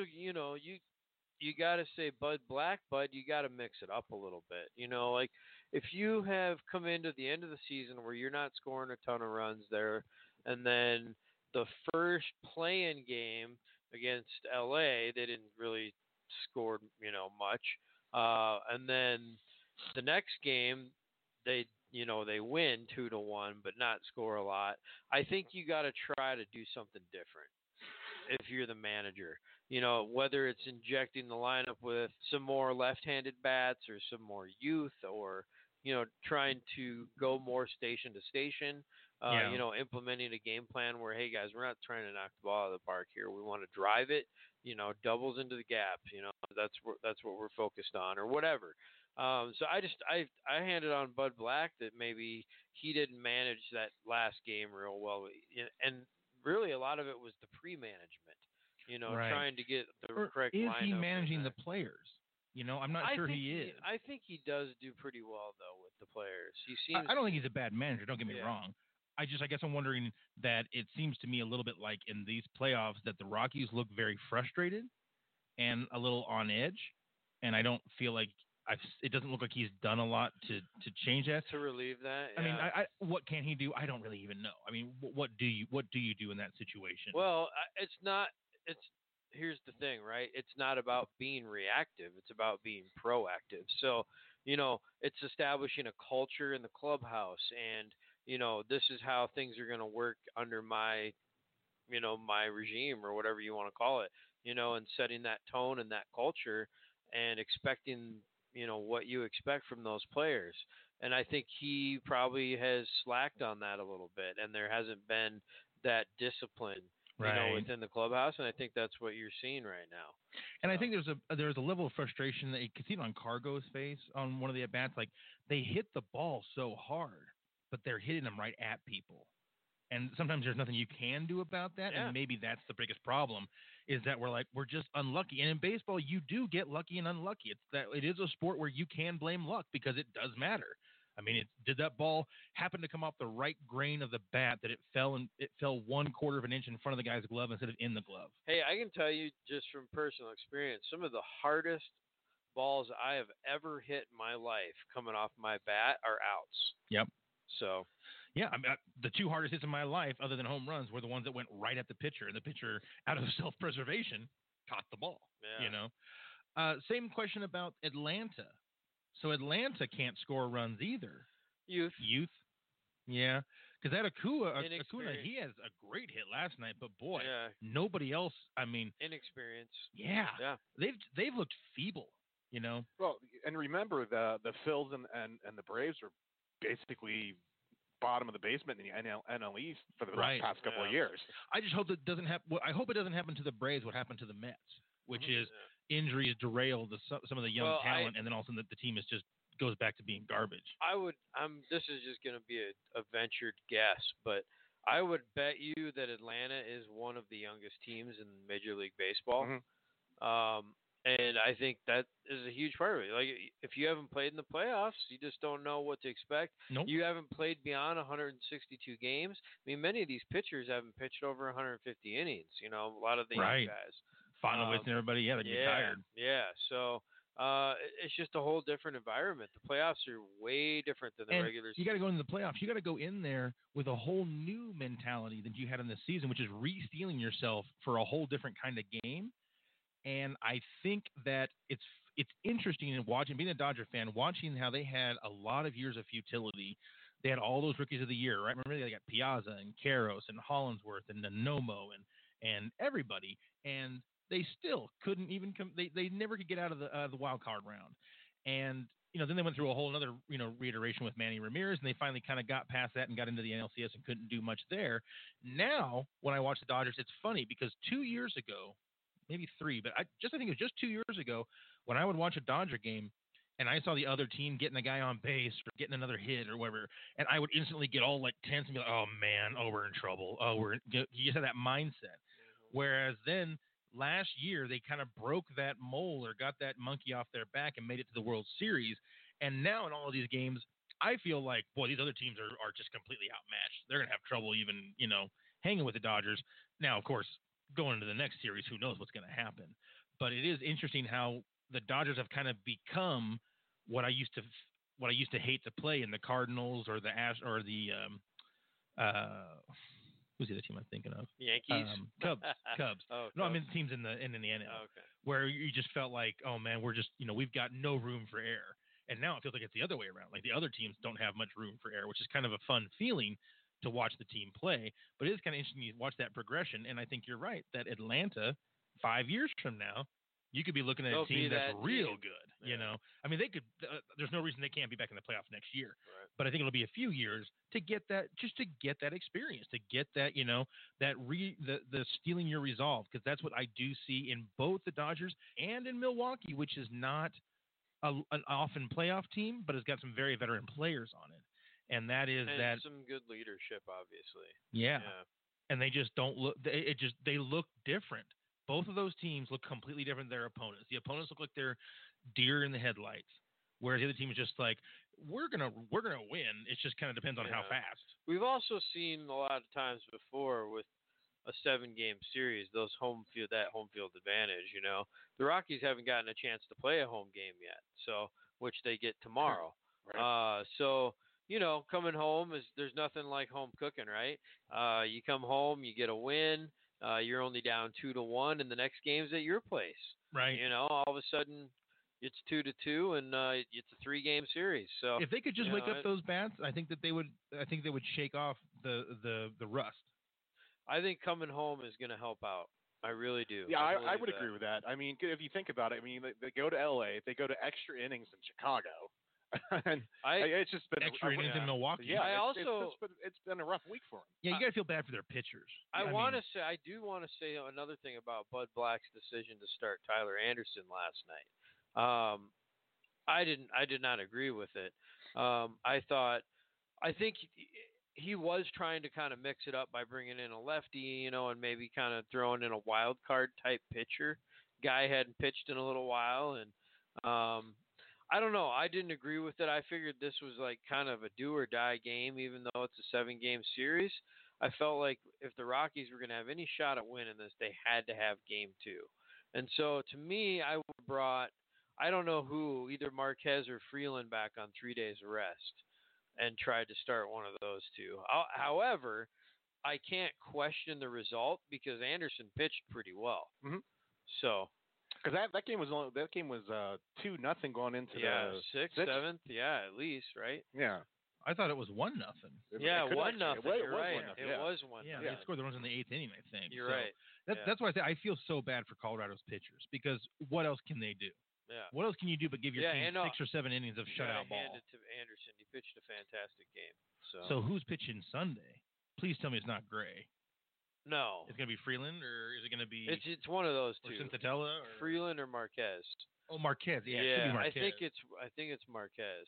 you got to say Bud Black, Bud, you got to mix it up a little bit. Like if you have come into the end of the season where you're not scoring a ton of runs there, and then the first play-in game against LA, they didn't really score, much. And then the next game, they win 2-1, but not score a lot. I think you got to try to do something different if you're the manager. Whether it's injecting the lineup with some more left-handed bats or some more youth, or trying to go more station to station. Implementing a game plan where, hey guys, we're not trying to knock the ball out of the park here. We want to drive it, doubles into the gap. That's what we're focused on, or whatever. So I handed on Bud Black that maybe he didn't manage that last game real well, and really a lot of it was the pre-management. Trying to get the correct lineup. Is he managing the players? I'm not sure he is. I think he does do pretty well though with the players. He seems. I don't think he's a bad manager. Don't get me wrong. I guess I'm wondering that it seems to me a little bit like in these playoffs that the Rockies look very frustrated and a little on edge, and I don't feel like it doesn't look like he's done a lot to change that. To relieve that. Yeah. I mean, what can he do? I don't really even know. I mean, what do you do in that situation? Well, it's not. Here's the thing, right? It's not about being reactive. It's about being proactive. So, it's establishing a culture in the clubhouse, and this is how things are going to work under my regime, or whatever you want to call it, and setting that tone and that culture, and expecting, what you expect from those players. And I think he probably has slacked on that a little bit, and there hasn't been that discipline, within the clubhouse. And I think that's what you're seeing right now. And I think there's a level of frustration that you can see it on Cargo's face on one of the at-bats. Like, they hit the ball so hard, but they're hitting them right at people. And sometimes there's nothing you can do about that. Yeah. And maybe that's the biggest problem, is that we're just unlucky. And in baseball, you do get lucky and unlucky. It is a sport where you can blame luck, because it does matter. I mean, did that ball happen to come off the right grain of the bat that it fell 1/4 of an inch in front of the guy's glove instead of in the glove? Hey, I can tell you just from personal experience, some of the hardest balls I have ever hit in my life coming off my bat are outs. Yep. So, yeah, I mean, the two hardest hits in my life, other than home runs, were the ones that went right at the pitcher, and the pitcher, out of self-preservation, caught the ball. Yeah. Same question about Atlanta. So Atlanta can't score runs either. Youth. Yeah. Because that Acuna, he has a great hit last night, but boy, nobody else. I mean, inexperience. Yeah. They've looked feeble. Well, and remember the Phils and the Braves are basically bottom of the basement in the NL East for the past couple of years. I just hope that doesn't happen. I hope it doesn't happen to the Braves. What happened to the Mets, which is injuries derail some of the young talent, and then all of a sudden the team goes back to being garbage. This is just going to be a ventured guess, but I would bet you that Atlanta is one of the youngest teams in Major League Baseball. And I think that is a huge part of it. Like, if you haven't played in the playoffs, you just don't know what to expect. Nope. You haven't played beyond 162 games. I mean, many of these pitchers haven't pitched over 150 innings. You know, a lot of the young guys. Fonowitz and everybody, they get tired. Yeah, so it's just a whole different environment. The playoffs are way different than the regular season. You got to go into the playoffs. You got to go in there with a whole new mentality than you had in the season, which is re-steeling yourself for a whole different kind of game. And I think that it's interesting in watching, being a Dodger fan, watching how they had a lot of years of futility. They had all those rookies of the year, right? Remember, they got Piazza and Karros and Hollinsworth and Nomo and everybody, and they still couldn't even come. They never could get out of the wild card round. And then they went through a whole another reiteration with Manny Ramirez, and they finally kind of got past that and got into the NLCS and couldn't do much there. Now, when I watch the Dodgers, it's funny because 2 years ago, maybe 3, but I think it was just 2 years ago when I would watch a Dodger game and I saw the other team getting a guy on base or getting another hit or whatever, and I would instantly get all like tense and be like, oh man, we're in trouble. You just have that mindset. Whereas then last year they kind of broke that mold or got that monkey off their back and made it to the World Series. And now in all of these games, I feel like, boy, these other teams are just completely outmatched. They're going to have trouble even, hanging with the Dodgers. Now, of course, going into the next series, who knows what's going to happen. But it is interesting how the Dodgers have kind of become what I used to hate to play in the Cardinals or the who's the other team I'm thinking of? Yankees? Cubs. Oh, no, I mean teams in the NL. Oh, okay. Where you just felt like, oh man, we're just we've got no room for error. And now it feels like it's the other way around. Like the other teams don't have much room for error, which is kind of a fun feeling to watch the team play. But it is kind of interesting to watch that progression. And I think you're right that Atlanta, 5 years from now, you could be looking at a team that's real good. Yeah. I mean, they could. There's no reason they can't be back in the playoffs next year. Right. But I think it'll be a few years to get that, just to get that experience, to get that, the stealing your resolve, because that's what I do see in both the Dodgers and in Milwaukee, which is not an often playoff team, but has got some very veteran players on it. And that is some good leadership, obviously. Yeah. And they just don't look. They look different. Both of those teams look completely different than their opponents. The opponents look like they're deer in the headlights, whereas the other team is just like, we're gonna win. It just kind of depends on how fast. We've also seen a lot of times before with a 7-game series, that home field advantage. The Rockies haven't gotten a chance to play a home game yet, so which they get tomorrow. Right. Coming home there's nothing like home cooking, right? You come home, you get a win. You're only down 2-1, and the next game's at your place. Right. All of a sudden it's 2-2, and it's a 3-game series. So if they could just wake up those bats, I think they would shake off the rust. I think coming home is going to help out. I really do. Yeah, I would agree with that. I mean, if you think about it, they go to LA, they go to extra innings in Chicago. And it's just been extra innings in Milwaukee. Yeah, it's been a rough week for them. Yeah, you got to feel bad for their pitchers. I do want to say another thing about Bud Black's decision to start Tyler Anderson last night. I did not agree with it. I think he was trying to kind of mix it up by bringing in a lefty, and maybe kind of throwing in a wild card type pitcher. Guy hadn't pitched in a little while, and I don't know. I didn't agree with it. I figured this was like kind of a do or die game, even though it's a 7-game series. I felt like if the Rockies were going to have any shot at winning this, they had to have game 2. And so to me, I brought, I don't know who, either Marquez or Freeland back on 3 days of rest and tried to start one of those two. However, I can't question the result because Anderson pitched pretty well. Mm-hmm. So. Because that game was 2-0 going into the 6th, 7th, at least, right? Yeah, I thought it was 1-0. Yeah, 1-0. You're right. It was 1-0. Yeah, they scored the runs in the 8th inning, I think. You're right. That's why I say I feel so bad for Colorado's pitchers because what else can they do? Yeah. What else can you do but give your team 6 or 7 innings of shutout ball? Hand it to Anderson. He pitched a fantastic game. So who's pitching Sunday? Please tell me it's not Gray. No. It's going to be Freeland, or is it going to be... It's one of those two. Or Senzatella? Or... Freeland or Marquez. Oh, Marquez. Yeah, it should be Marquez. I think it's Marquez.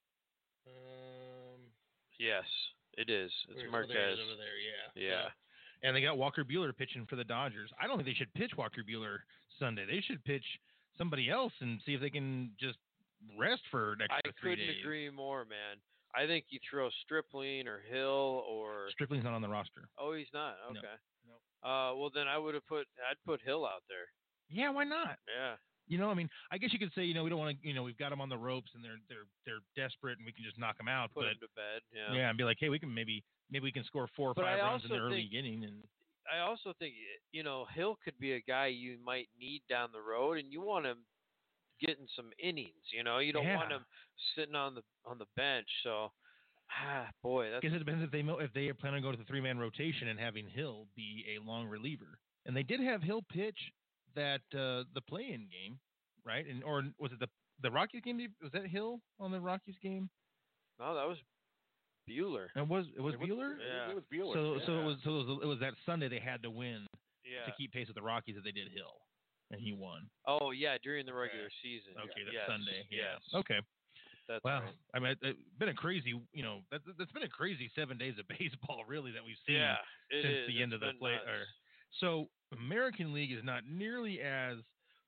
Yes, it is. It's Marquez. Over there, Yeah. And they got Walker Buehler pitching for the Dodgers. I don't think they should pitch Walker Buehler Sunday. They should pitch somebody else and see if they can just rest for an extra 3 days. I couldn't agree more, man. I think you throw Stripling or Hill or Stripling's not on the roster. Oh, he's not. Okay. No. Well, then I'd put Hill out there. Yeah, why not? Yeah. I mean, I guess you could say, we don't want to, we've got them on the ropes and they're desperate and we can just knock them out. Put them to bed. Yeah. Yeah, and be like, hey, we can maybe we can score 4 or 5 runs in the early inning. And I also think, Hill could be a guy you might need down the road, and you want him getting some innings. You don't want him sitting on the bench. So, boy, that's. I guess it depends if they are planning on going to the 3-man rotation and having Hill be a long reliever. And they did have Hill pitch that the play-in game, right? Or was it the Rockies game? Was that Hill on the Rockies game? No, that was Buehler. It was Buehler? Yeah. It was Buehler. So it was that Sunday they had to win to keep pace with the Rockies that they did Hill, and he won. Oh yeah, during the regular season. Okay, that's Sunday. Yes. Yeah. Okay. That's wow. Right. I mean, it's been a crazy, that's been a crazy 7 days of baseball, really, that we've seen since the end of the play. So American League is not nearly as,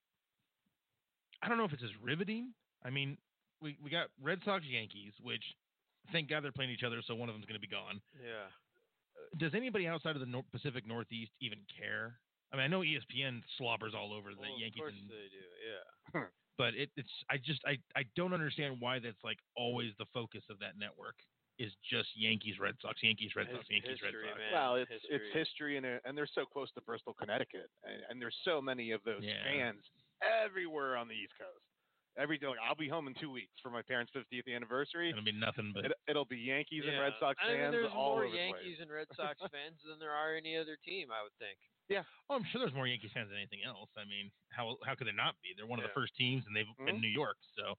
I don't know if it's as riveting. I mean, we got Red Sox Yankees, which thank God they're playing each other, so one of them's going to be gone. Yeah. Does anybody outside of the Pacific Northeast even care? I mean, I know ESPN slobbers all over the Yankees. Of course they do, yeah. But I don't understand why that's like always the focus of that network is just Yankees, Red Sox, Yankees, Red Sox, Yankees, Red Sox. Man. Well, it's history, and they're so close to Bristol, Connecticut, and there's so many of those fans everywhere on the East Coast. I'll be home in 2 weeks for my parents' 50th anniversary. It'll be nothing but it'll be Yankees and Red Sox fans there's all more over the place. Yankees and Red Sox fans than there are any other team, I would think. Yeah. Oh, I'm sure there's more Yankees fans than anything else. I mean, how could there not be? They're one of the first teams, and they've been in New York. So,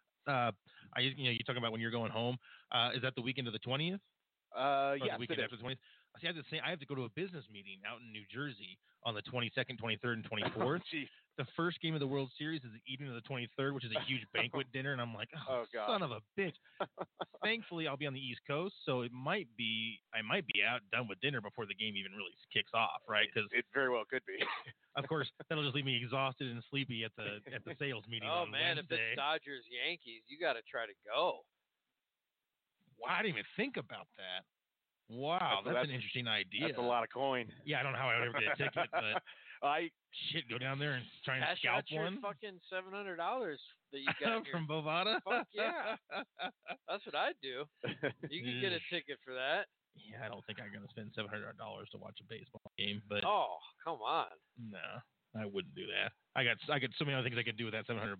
you're talking about when you're going home. Is that the weekend of the 20th? Yes, the weekend after the 20th. See, I have to go to a business meeting out in New Jersey on the 22nd, 23rd, and 24th. The first game of the World Series is the evening of the 23rd, which is a huge banquet dinner, and I'm like, oh God. Son of a bitch. Thankfully, I'll be on the East Coast, so I might be out done with dinner before the game even really kicks off, right? Because it very well could be. Of course, that'll just leave me exhausted and sleepy at the sales meeting. Oh on man, Wednesday. If it's Dodgers Yankees, you got to try to go. Wow, I didn't even think about that. Wow, that's an interesting idea. That's a lot of coin. Yeah, I don't know how I would ever get a ticket, but go down there and try and scalp one. Fucking $700 that you got from Bovada. Fuck yeah, that's what I'd do. You can get a ticket for that. Yeah, I don't think I'm gonna spend $700 to watch a baseball game, but oh, come on. No, I wouldn't do that. I got so many other things I could do with that $700.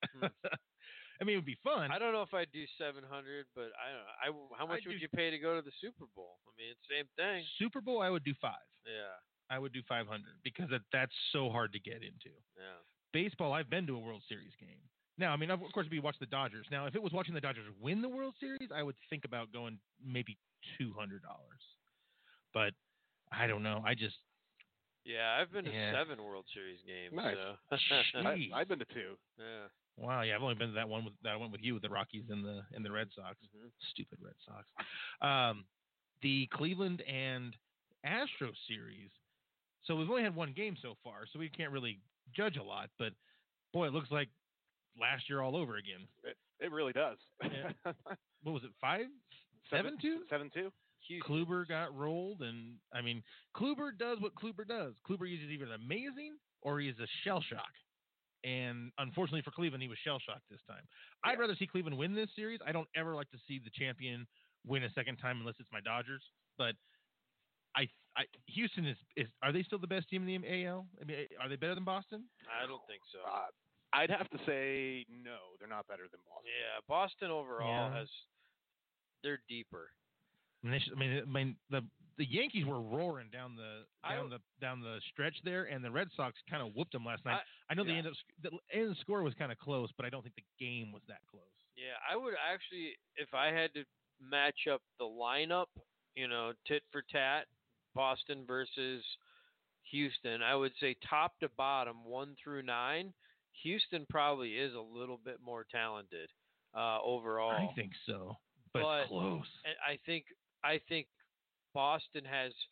I mean, it would be fun. I don't know if I'd do 700, but I don't know. How much would you pay to go to the Super Bowl? I mean, it's the same thing. Super Bowl, I would do 5. Yeah. I would do 500 because that's so hard to get into. Yeah. Baseball, I've been to a World Series game. Now, I mean, of course, we watch the Dodgers. Now, if it was watching the Dodgers win the World Series, I would think about going maybe $200. But I don't know. Yeah, I've been to 7 World Series games. Nice. So. I've been to 2. Yeah. Wow, yeah, I've only been to that one with you with the Rockies and the Red Sox. Mm-hmm. Stupid Red Sox. The Cleveland and Astros series. So we've only had one game so far, so we can't really judge a lot. But boy, it looks like last year all over again. It really does. Yeah. What was it? 7-2? 7-2. Kluber got rolled, and I mean, Kluber does what Kluber does. Kluber is either amazing or he's a shell shock. And unfortunately for Cleveland, he was shell-shocked this time. Yeah. I'd rather see Cleveland win this series. I don't ever like to see the champion win a second time unless it's my Dodgers. But Houston is – are they still the best team in the AL? I mean, are they better than Boston? I don't think so. I'd have to say no, they're not better than Boston. Yeah, Boston overall they're deeper. The Yankees were roaring down the stretch there, and the Red Sox kind of whooped them last night. I know the end of the score was kind of close, but I don't think the game was that close. Yeah, I would actually, if I had to match up the lineup, tit for tat, Boston versus Houston, I would say top to bottom, 1 through 9, Houston probably is a little bit more talented overall. I think so, but close. And I think Boston has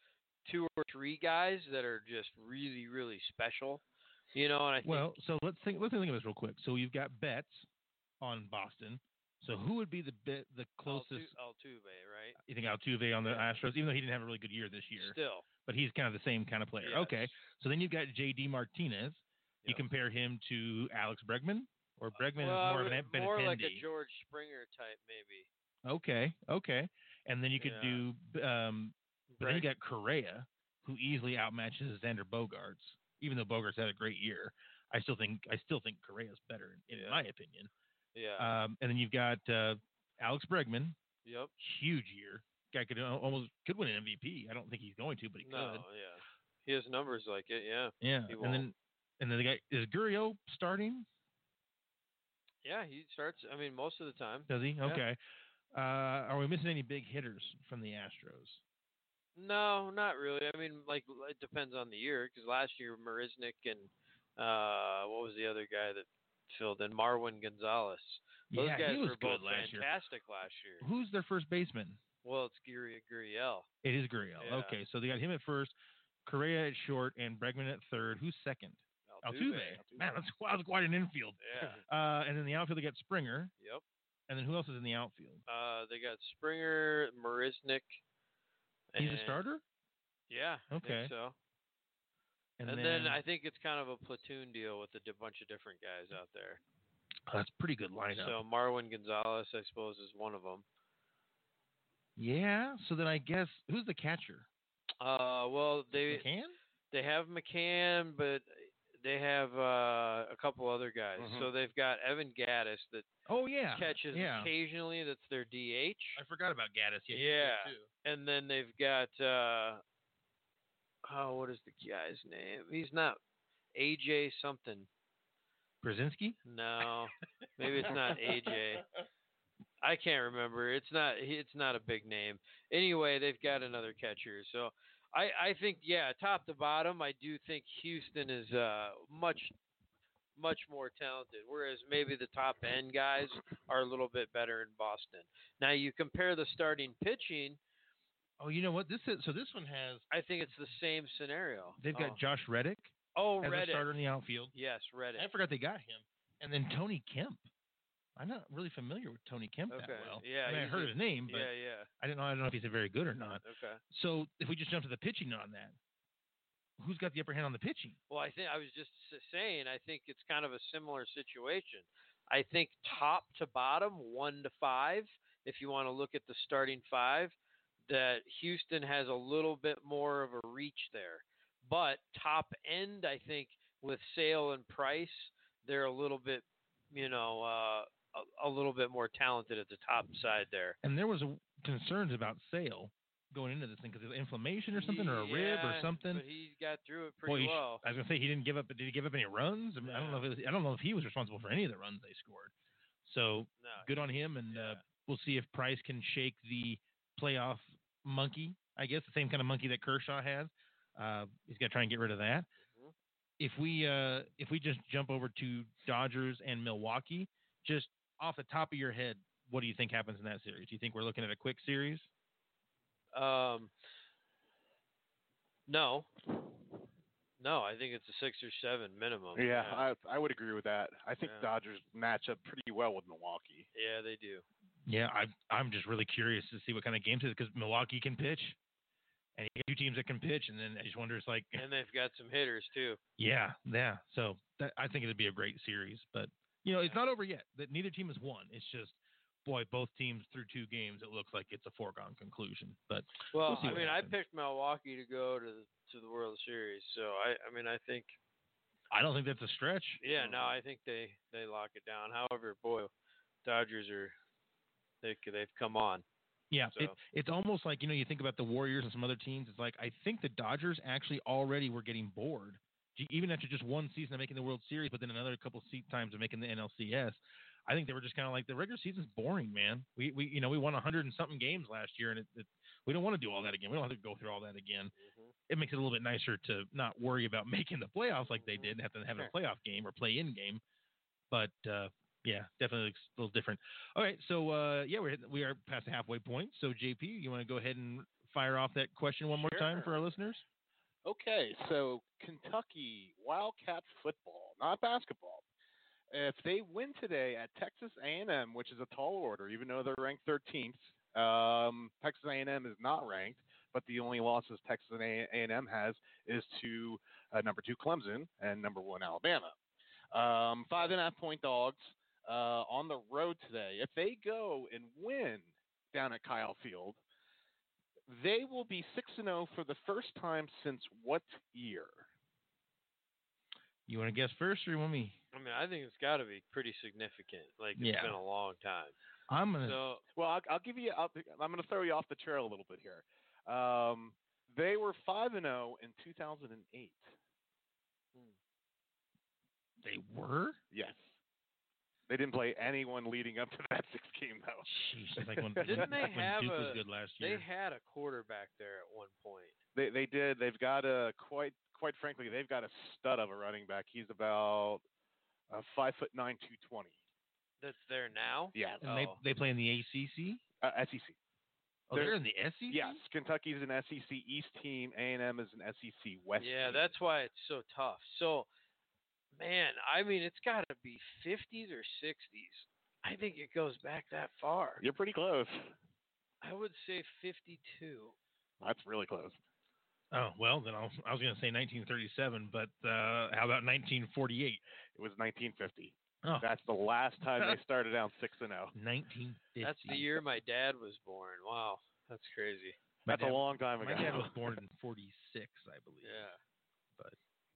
2 or 3 guys that are just really, really special. And I think. So let's think of this real quick. So you've got bets on Boston. So who would be the closest? Altuve, right? You think Altuve on the Astros, even though he didn't have a really good year this year. Still. But he's kind of the same kind of player. Yes. Okay. So then you've got J.D. Martinez. You compare him to Alex Bregman, or Bregman is more of an Benintendi. More like a George Springer type, maybe. Okay. And then you could do, but then you got Correa, who easily outmatches Xander Bogaerts. Even though Bogaerts had a great year, I still think Correa's better in my opinion. Yeah. And then you've got Alex Bregman. Yep. Huge year. Guy could win an MVP. I don't think he's going to, but he could. No, yeah. He has numbers like it. Yeah. Yeah. And then the guy, is Gurriel starting? Yeah, he starts. I mean, most of the time. Does he? Yeah. Okay. Are we missing any big hitters from the Astros? No, not really. I mean, like, it depends on the year, because last year Marisnik and what was the other guy that filled in? Marwin Gonzalez. Those guys he was were good both fantastic last year. Who's their first baseman? Well, it's Gurriel. It is Gurriel. Yeah. Okay, so they got him at first, Correa at short, and Bregman at third. Who's second? Altuve. Man, that's quite an infield. Yeah. And then the outfield, they got Springer. Yep. And then who else is in the outfield? They got Springer, Marisnik. He's a starter? Yeah. Okay. I think so. And then I think it's kind of a platoon deal with a bunch of different guys out there. Oh, that's a pretty good lineup. So Marwin Gonzalez, I suppose, is one of them. Yeah. So then I guess who's the catcher? Well, McCann? They have McCann, but they have a couple other guys. Mm-hmm. So they've got Evan Gaddis that catches occasionally. That's their DH. I forgot about Gaddis. Yeah. And then they've got what is the guy's name? He's not AJ something. Brzezinski? No, maybe it's not AJ. I can't remember. It's not a big name. Anyway, they've got another catcher. So I think, top to bottom, I do think Houston is much more talented, whereas maybe the top end guys are a little bit better in Boston. Now you compare the starting pitching. Oh, you know what? This one has. I think it's the same scenario. They've got Josh Reddick. Oh, as Reddick. a starter in the outfield. Yes, Reddick. I forgot they got him. And then Tony Kemp. I'm not really familiar with Tony Kemp that well. Yeah, I heard his name, but yeah. I don't know if he's very good or not. Okay. So if we just jump to the pitching on that, who's got the upper hand on the pitching? Well, I was just saying, I think it's kind of a similar situation. I think top to bottom, 1 to 5, if you want to look at the starting 5, that Houston has a little bit more of a reach there. But top end, I think with Sale and Price, they're a little bit, a little bit more talented at the top side there. And there was concerns about Sale going into this thing because of inflammation or something, or a rib or something. But he got through it pretty well. I was gonna say he didn't give up. Did he give up any runs? I mean, I don't know if he was responsible for any of the runs they scored. So good on him, and we'll see if Price can shake the playoff monkey. I guess the same kind of monkey that Kershaw has. He's got to try and get rid of that. Mm-hmm. If we just jump over to Dodgers and Milwaukee, just off the top of your head, what do you think happens in that series? Do you think we're looking at a quick series? No, I think it's a 6 or 7 minimum. Yeah. I would agree with that. I think Dodgers match up pretty well with Milwaukee. Yeah, they do. Yeah, I'm just really curious to see what kind of games it is because Milwaukee can pitch, and you got 2 teams that can pitch, and then I just wonder, and they've got some hitters too. Yeah. So I think it'd be a great series, but it's not over yet. That neither team has won. It's just, boy, both teams through 2 games, it looks like it's a foregone conclusion. But we'll see I picked Milwaukee to go to the World Series, so I think. I don't think that's a stretch. Yeah, no, I think they lock it down. However, boy, Dodgers they've come on. Yeah, so. It's almost like, you think about the Warriors and some other teams. It's like I think the Dodgers actually already were getting bored, even after just one season of making the World Series, but then another couple times of making the NLCS. I think they were just kind of like, the regular season's boring, man. We won 100 and something games last year, and we don't want to do all that again. We don't have to go through all that again. Mm-hmm. It makes it a little bit nicer to not worry about making the playoffs like they did and have to have a playoff game or play-in game. But yeah, definitely a little different. All right, so we are past the halfway point. So JP, you want to go ahead and fire off that question one more time for our listeners? Okay, so Kentucky Wildcat football, not basketball. If they win today at Texas A&M, which is a tall order, even though they're ranked 13th, Texas A&M is not ranked, but the only losses Texas A&M has is to number 2 Clemson and number 1 Alabama. 5.5-point dogs on the road today. If they go and win down at Kyle Field, they will be 6-0 for the first time since what year? You want to guess first, or you want me? I mean, I think it's got to be pretty significant. Like, it's been a long time. I'm gonna. Well, I'll give you. I'm gonna throw you off the trail a little bit here. They were 5-0 in 2008. They were? Yes. They didn't play anyone leading up to that 6th game, though. Jeez, like when, Didn't they have Duke was good last year. They had a quarterback there at one point. They did. They've got quite frankly, they've got a stud of a running back. He's about 5'9", 220. That's there now? Yeah. And they play in the ACC? SEC. Oh, they're in the SEC? Yes. Kentucky's an SEC East team. A&M is an SEC West team. Yeah, that's why it's so tough. So, man, I mean, it's got to be 50s or 60s. I think it goes back that far. You're pretty close. I would say 52. That's really close. Oh, well, then I was going to say 1937, but how about 1948? It was 1950. Oh. That's the last time they started out 6-0. 1950. That's the year my dad was born. Wow, that's crazy. That's a long time ago. My dad was born in 46, I believe. Yeah. But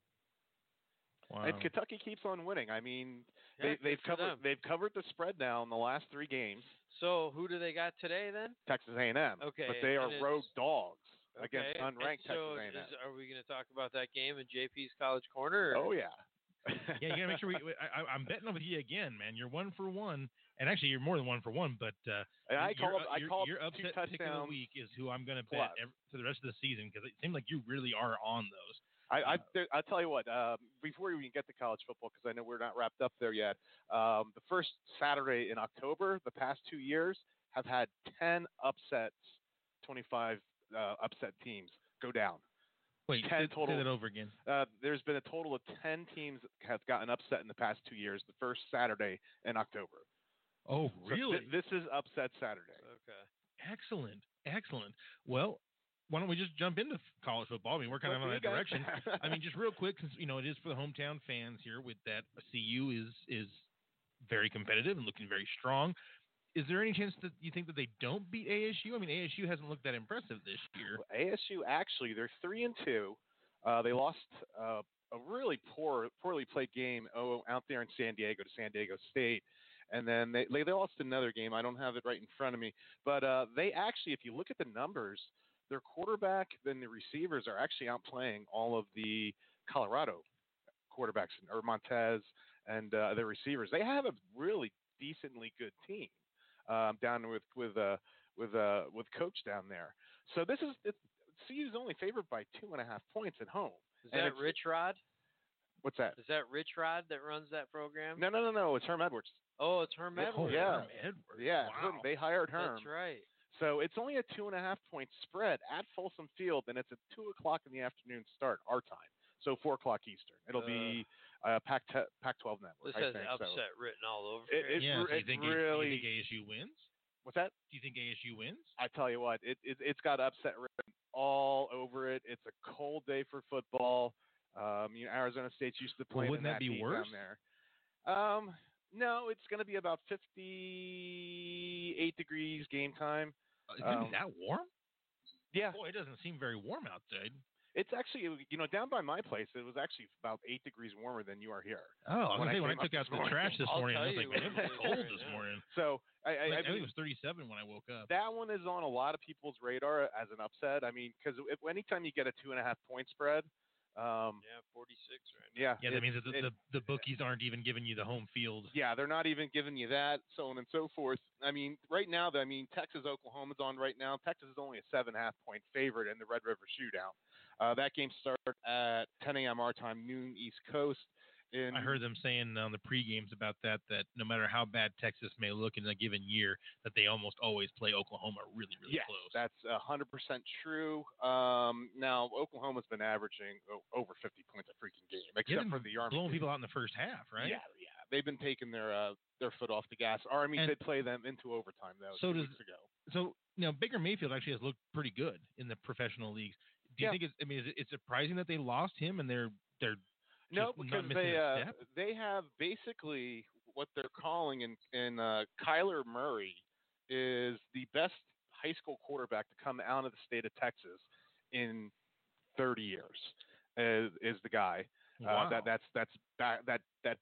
wow. And Kentucky keeps on winning. I mean, Yeah, they've covered the spread now in the last 3 games. So who do they got today then? Texas A&M. Okay. But they are road dogs Okay. against unranked so Texas A&M. Are we going to talk about that game in JP's College Corner? Oh yeah. Yeah, you gotta make sure I'm betting with you again, man. You're 1 for 1, and actually you're more than 1 for 1. But your upset pick of the week is who I'm gonna bet for the rest of the season, because it seems like you really are on those. I'll tell you what. Before we even get to college football, because I know we're not wrapped up there yet. The first Saturday in October, the past 2 years have had 10 upsets, 25 upset teams go down. Wait, 10 total. Say that over again. There's been a total of 10 teams that have gotten upset in the past 2 years, the first Saturday in October. Oh, really? So this is Upset Saturday. Okay. Excellent. Well, why don't we just jump into college football? I mean, we're kind of on that direction. I mean, just real quick, since, it is for the hometown fans here, with that CU is very competitive and looking very strong. Is there any chance that you think that they don't beat ASU? I mean, ASU hasn't looked that impressive this year. Well, ASU, actually, they're 3-2. They lost a really poorly played game out there in San Diego to San Diego State. And then they lost another game. I don't have it right in front of me. But they actually, if you look at the numbers, their quarterback and the receivers are actually outplaying all of the Colorado quarterbacks, or Montez and their receivers. They have a really decently good team. Down with Coach down there. So CU's only favored by 2.5 points at home. Is that Rich Rod? What's that? Is that Rich Rod that runs that program? No. It's Herm Edwards. Oh, it's Herm Edwards. Yeah. Herm Edwards. Yeah. Wow. They hired Herm. That's right. So it's only a 2.5 point spread at Folsom Field, and it's a 2:00 in the afternoon start, our time. So 4:00 Eastern. It'll be Pac-12 network. This has upset written all over it. Do you think ASU wins? What's that? Do you think ASU wins? I tell you what, it's got upset written all over it. It's a cold day for football. Arizona State's used to playing. Wouldn't that be worse? Down there. No, it's going to be about 58 degrees game time. Is it that warm? Yeah. Boy, it doesn't seem very warm outside. It's actually, down by my place, it was actually about 8 degrees warmer than you are here. Oh, when I took out the trash this morning, I was like, man, it was cold this morning. So I think it was 37 when I woke up. That one is on a lot of people's radar as an upset. I mean, because anytime you get a 2.5 point spread. 46 right now. Yeah, that means that the bookies aren't even giving you the home field. Yeah, they're not even giving you that, so on and so forth. I mean, right now, Texas Oklahoma's on right now. Texas is only a 7.5 point favorite in the Red River Shootout. That game starts at 10 a.m. our time, noon East Coast. I heard them saying on the pre-games about that no matter how bad Texas may look in a given year, that they almost always play Oklahoma really, really yes, close. That's 100% true. Now, Oklahoma's been averaging over 50 points a freaking game, except for the Army. Blowing people out in the first half, right? Yeah. They've been taking their foot off the gas. Army did play them into overtime, though, 2 weeks ago. So, Baker Mayfield actually has looked pretty good in the professional leagues. Do you think it's surprising that they lost him and they're no, because a step? They have basically what they're calling in Kyler Murray is the best high school quarterback to come out of the state of Texas in 30 years. Is the guy wow. that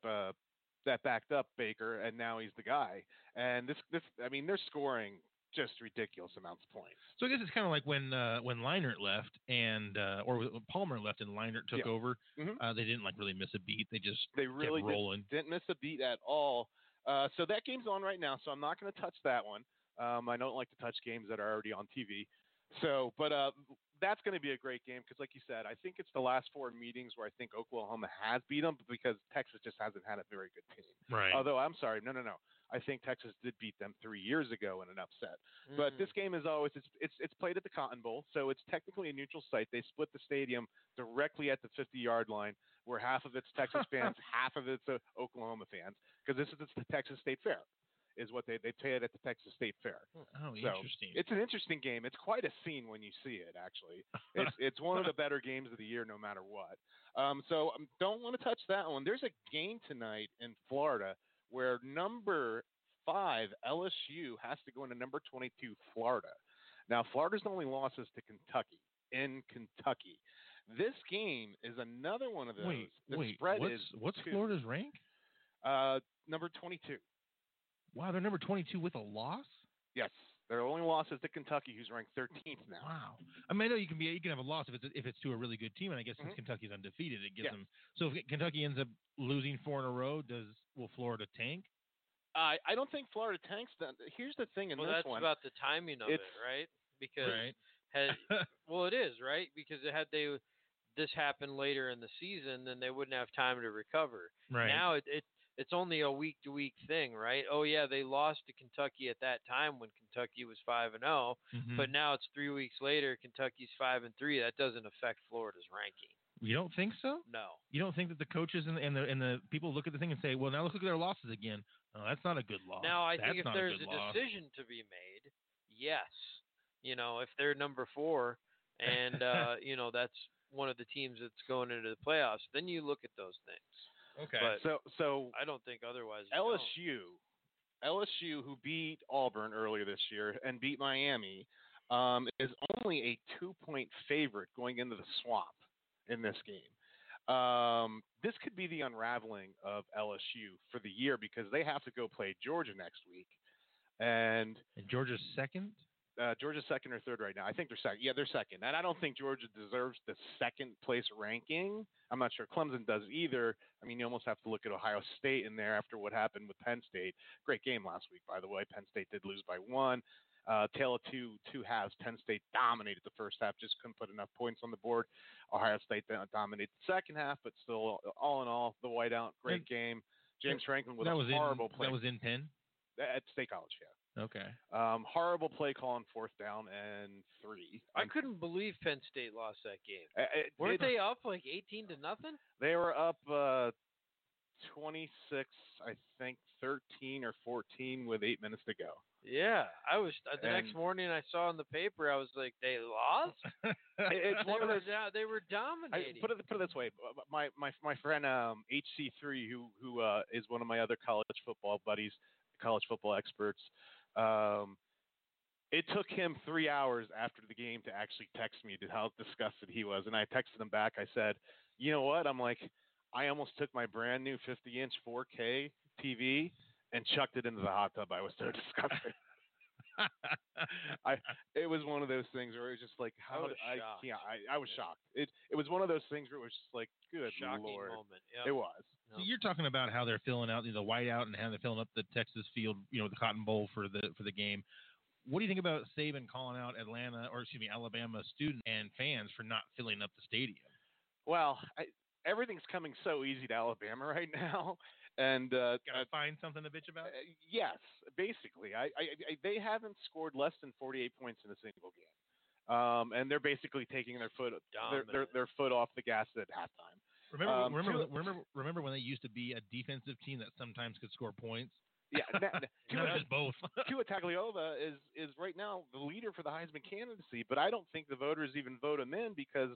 backed up Baker, and now he's the guy. And this they're scoring just ridiculous amounts of points. So I guess it's kind of like when Leinart left or when Palmer left and Leinart took over. Mm-hmm. They didn't really miss a beat. They really kept rolling. Didn't miss a beat at all. So that game's on right now. So I'm not going to touch that one. I don't like to touch games that are already on TV. So, but that's going to be a great game because, like you said, I think it's the last 4 meetings where I think Oklahoma has beat them because Texas just hasn't had a very good team. Right. Although, I'm sorry, no. I think Texas did beat them 3 years ago in an upset. Mm. But this game is always it's played at the Cotton Bowl, so it's technically a neutral site. They split the stadium directly at the 50-yard line, where half of it's Texas fans, half of it's Oklahoma fans, because this is the Texas State Fair. Is what they play it at the Texas State Fair. Oh, so interesting. It's an interesting game. It's quite a scene when you see it, actually. It's one of the better games of the year, no matter what. So don't want to touch that one. There's a game tonight in Florida where number 5 LSU has to go into number 22 Florida. Now, Florida's only losses to Kentucky in Kentucky. This game is another one of those. What's Florida's rank? Number 22. Wow, they're number 22 with a loss? Yes. Their only loss is to Kentucky, who's ranked 13th now. Wow. I mean, I know you can have a loss if it's to a really good team, and I guess since Kentucky's undefeated, it gives them. So if Kentucky ends up losing 4 in a row, will Florida tank? I don't think Florida tanks. Here's the thing in this that's one. about the timing of it, right? Because it is, right? Because this happened later in the season, then they wouldn't have time to recover. Right. Now it's only a week-to-week thing, right? Oh, yeah, they lost to Kentucky at that time when Kentucky was 5-0, but now it's 3 weeks later, Kentucky's 5-3. That doesn't affect Florida's ranking. You don't think so? No. You don't think that the coaches and the people look at the thing and say, well, now let's look at their losses again. No, that's not a good loss. Now, I think if there's a decision to be made, yes. If they're number 4 and, that's one of the teams that's going into the playoffs, then you look at those things. Okay. But so I don't think otherwise. LSU, who beat Auburn earlier this year and beat Miami, is only a 2-point favorite going into the Swamp in this game. This could be the unraveling of LSU for the year because they have to go play Georgia next week, and Georgia's second. Georgia's second or third right now. I think they're second. Yeah, they're second. And I don't think Georgia deserves the second place ranking. I'm not sure Clemson does either. I mean, you almost have to look at Ohio State in there after what happened with Penn State. Great game last week, by the way. Penn State did lose by 1. Tale of two halves. Penn State dominated the first half, just couldn't put enough points on the board. Ohio State dominated the second half, but still, all in all, the whiteout, great game. James Franklin with a horrible play. That was in Penn? At State College, yeah. Okay. Horrible play call on 4th down and 3. I couldn't believe Penn State lost that game. Weren't they up like 18-0? They were up 26, I think 13 or 14 with 8 minutes to go. Yeah, I was the next morning I saw in the paper. I was like, they lost. They were dominating. Put it this way, my friend HC3, who is one of my other college football buddies, college football experts. It took him 3 hours after the game to actually text me how disgusted he was, and I texted him back. I said, "You know what?" I'm like, I almost took my brand new 50-inch 4K TV and chucked it into the hot tub. I was so disgusted. It was one of those things where it was just like, I was shocked. It was one of those things where it was just like, good shocking Lord. moment. Yep. It was. So you're talking about how they're filling out the whiteout and how they're filling up the Texas field, the Cotton Bowl for the game. What do you think about Saban calling out Alabama students and fans for not filling up the stadium? Well, everything's coming so easy to Alabama right now, and Gotta find something to bitch about. Yes, basically, they haven't scored less than 48 points in a single game, and they're basically taking their foot their foot off the gas at halftime. Remember when they used to be a defensive team that sometimes could score points? Yeah, not just both. Tua Tagovailoa is right now the leader for the Heisman candidacy, but I don't think the voters even vote him in because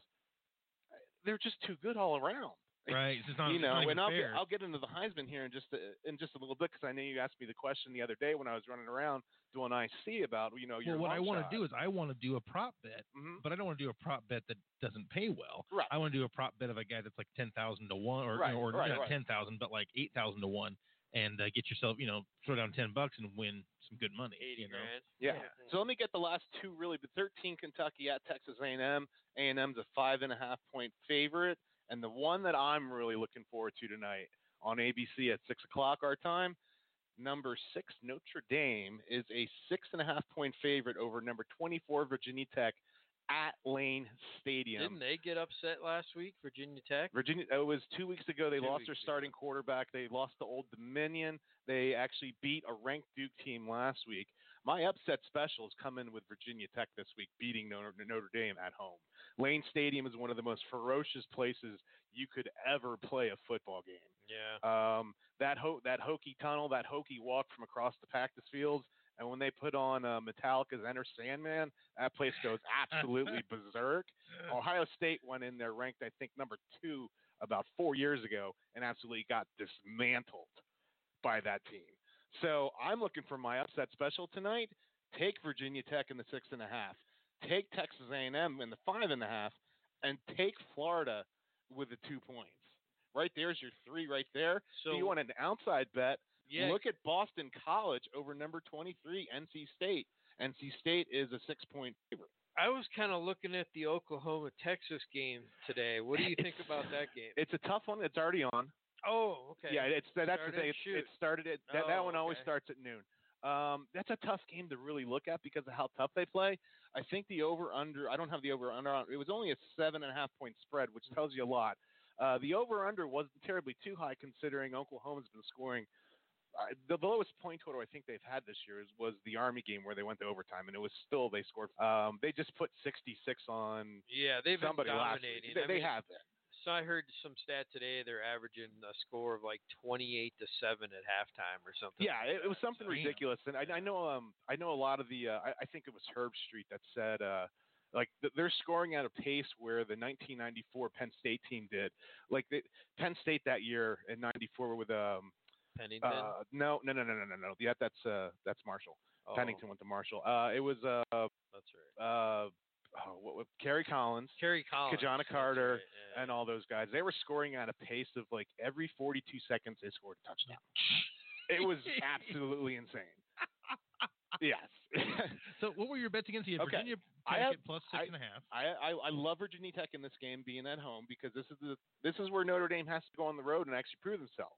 they're just too good all around. Right, it's not, and fair. I'll get into the Heisman here in just a little bit because I know you asked me the question the other day when I was running around doing IC about your. Well, what I want to do is I want to do a prop bet, but I don't want to do a prop bet that doesn't pay well. Right. I want to do a prop bet of a guy that's like 10,000 to 1, or not 10,000, but like 8,000 to 1, and get yourself throw down $10 and win some good money. 80 grand. Yeah. So let me get the last two really. But 13 Kentucky at Texas A&M. A&M's a 5.5 point favorite. And the one that I'm really looking forward to tonight on ABC at 6 o'clock our time, number 6 Notre Dame is a 6.5 point favorite over number 24 Virginia Tech at Lane Stadium. Didn't they get upset last week, Virginia Tech? It was 2 weeks ago. They lost their starting quarterback. They lost to Old Dominion. They actually beat a ranked Duke team last week. My upset special is coming with Virginia Tech this week, beating Notre Dame at home. Lane Stadium is one of the most ferocious places you could ever play a football game. Yeah. That Hokie Tunnel, that Hokie walk from across the practice fields, and when they put on Metallica's Enter Sandman, that place goes absolutely berserk. Ohio State went in there ranked, I think, number 2 about 4 years ago and absolutely got dismantled by that team. So I'm looking for my upset special tonight. Take Virginia Tech in the 6.5. Take Texas A&M in the 5.5, and take Florida with the 2 points. Right there's your 3 right there. So you want an outside bet? Yeah. Look at Boston College over number 23, NC State. NC State is a 6-point favorite. I was kind of looking at the Oklahoma-Texas game today. What do you think about that game? It's a tough one. It's already on. Oh, okay. Yeah, that's the thing. It started at that one always starts at noon. That's a tough game to really look at because of how tough they play. I think the over/under. I don't have the over/under. It was only a 7.5 point spread, which tells you a lot. The over/under wasn't terribly too high considering Oklahoma's been scoring. The lowest point total I think they've had this year was the Army game where they went to overtime, and it was still they scored. They just put 66 on. Yeah, they've been dominating. They have been. So I heard some stat today. They're averaging a score of like 28-7 at halftime or something. Yeah, it was something ridiculous. And I know a lot of the. I think it was Herb Street that said they're scoring at a pace where the 1994 Penn State team did. Like Penn State that year in '94 with Pennington. No. Yeah, that's Marshall. Oh. Pennington went to Marshall. It was. That's right. Kerry Collins, Kajana Carter, right. Yeah. and all those guys. They were scoring at a pace of like every 42 seconds they scored a touchdown. It was absolutely insane. Yes. So what were your bets against you? Okay. Virginia Tech at plus 6.5. I love Virginia Tech in this game being at home because this is where Notre Dame has to go on the road and actually prove themselves.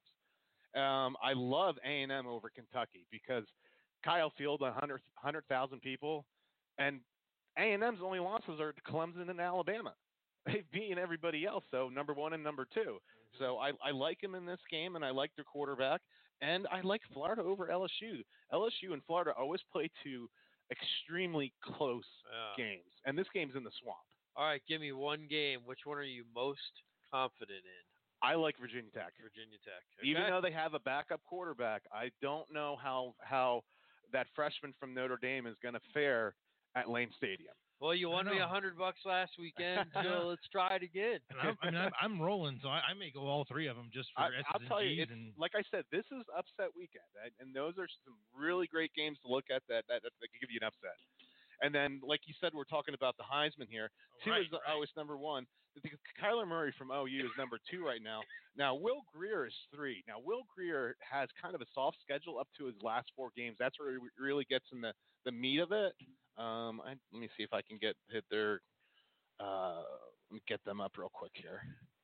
I love A&M over Kentucky because Kyle Field, 100,000 people, and A&M's only losses are to Clemson and Alabama. They've beaten everybody else, so number 1 and number 2. Mm-hmm. So I like him in this game, and I like their quarterback, and I like Florida over LSU. LSU and Florida always play two extremely close games, and this game's in the swamp. All right, give me one game. Which one are you most confident in? I like Virginia Tech. Okay. Even though they have a backup quarterback, I don't know how that freshman from Notre Dame is going to fare at Lane Stadium. Well, you won me $100 last weekend, so let's try it again. I'm rolling, so I may go all 3 of them just for S's I'll tell and you, G's. And like I said, this is upset weekend, and those are some really great games to look at that can give you an upset. And then, like you said, we're talking about the Heisman here. Right. Is number 1. Kyler Murray from OU is number 2 right now. Now, Will Grier is 3. Now, Will Grier has kind of a soft schedule up to his last 4 games. That's where he really gets in the meat of it. Let me see if I can get their let me get them up real quick here.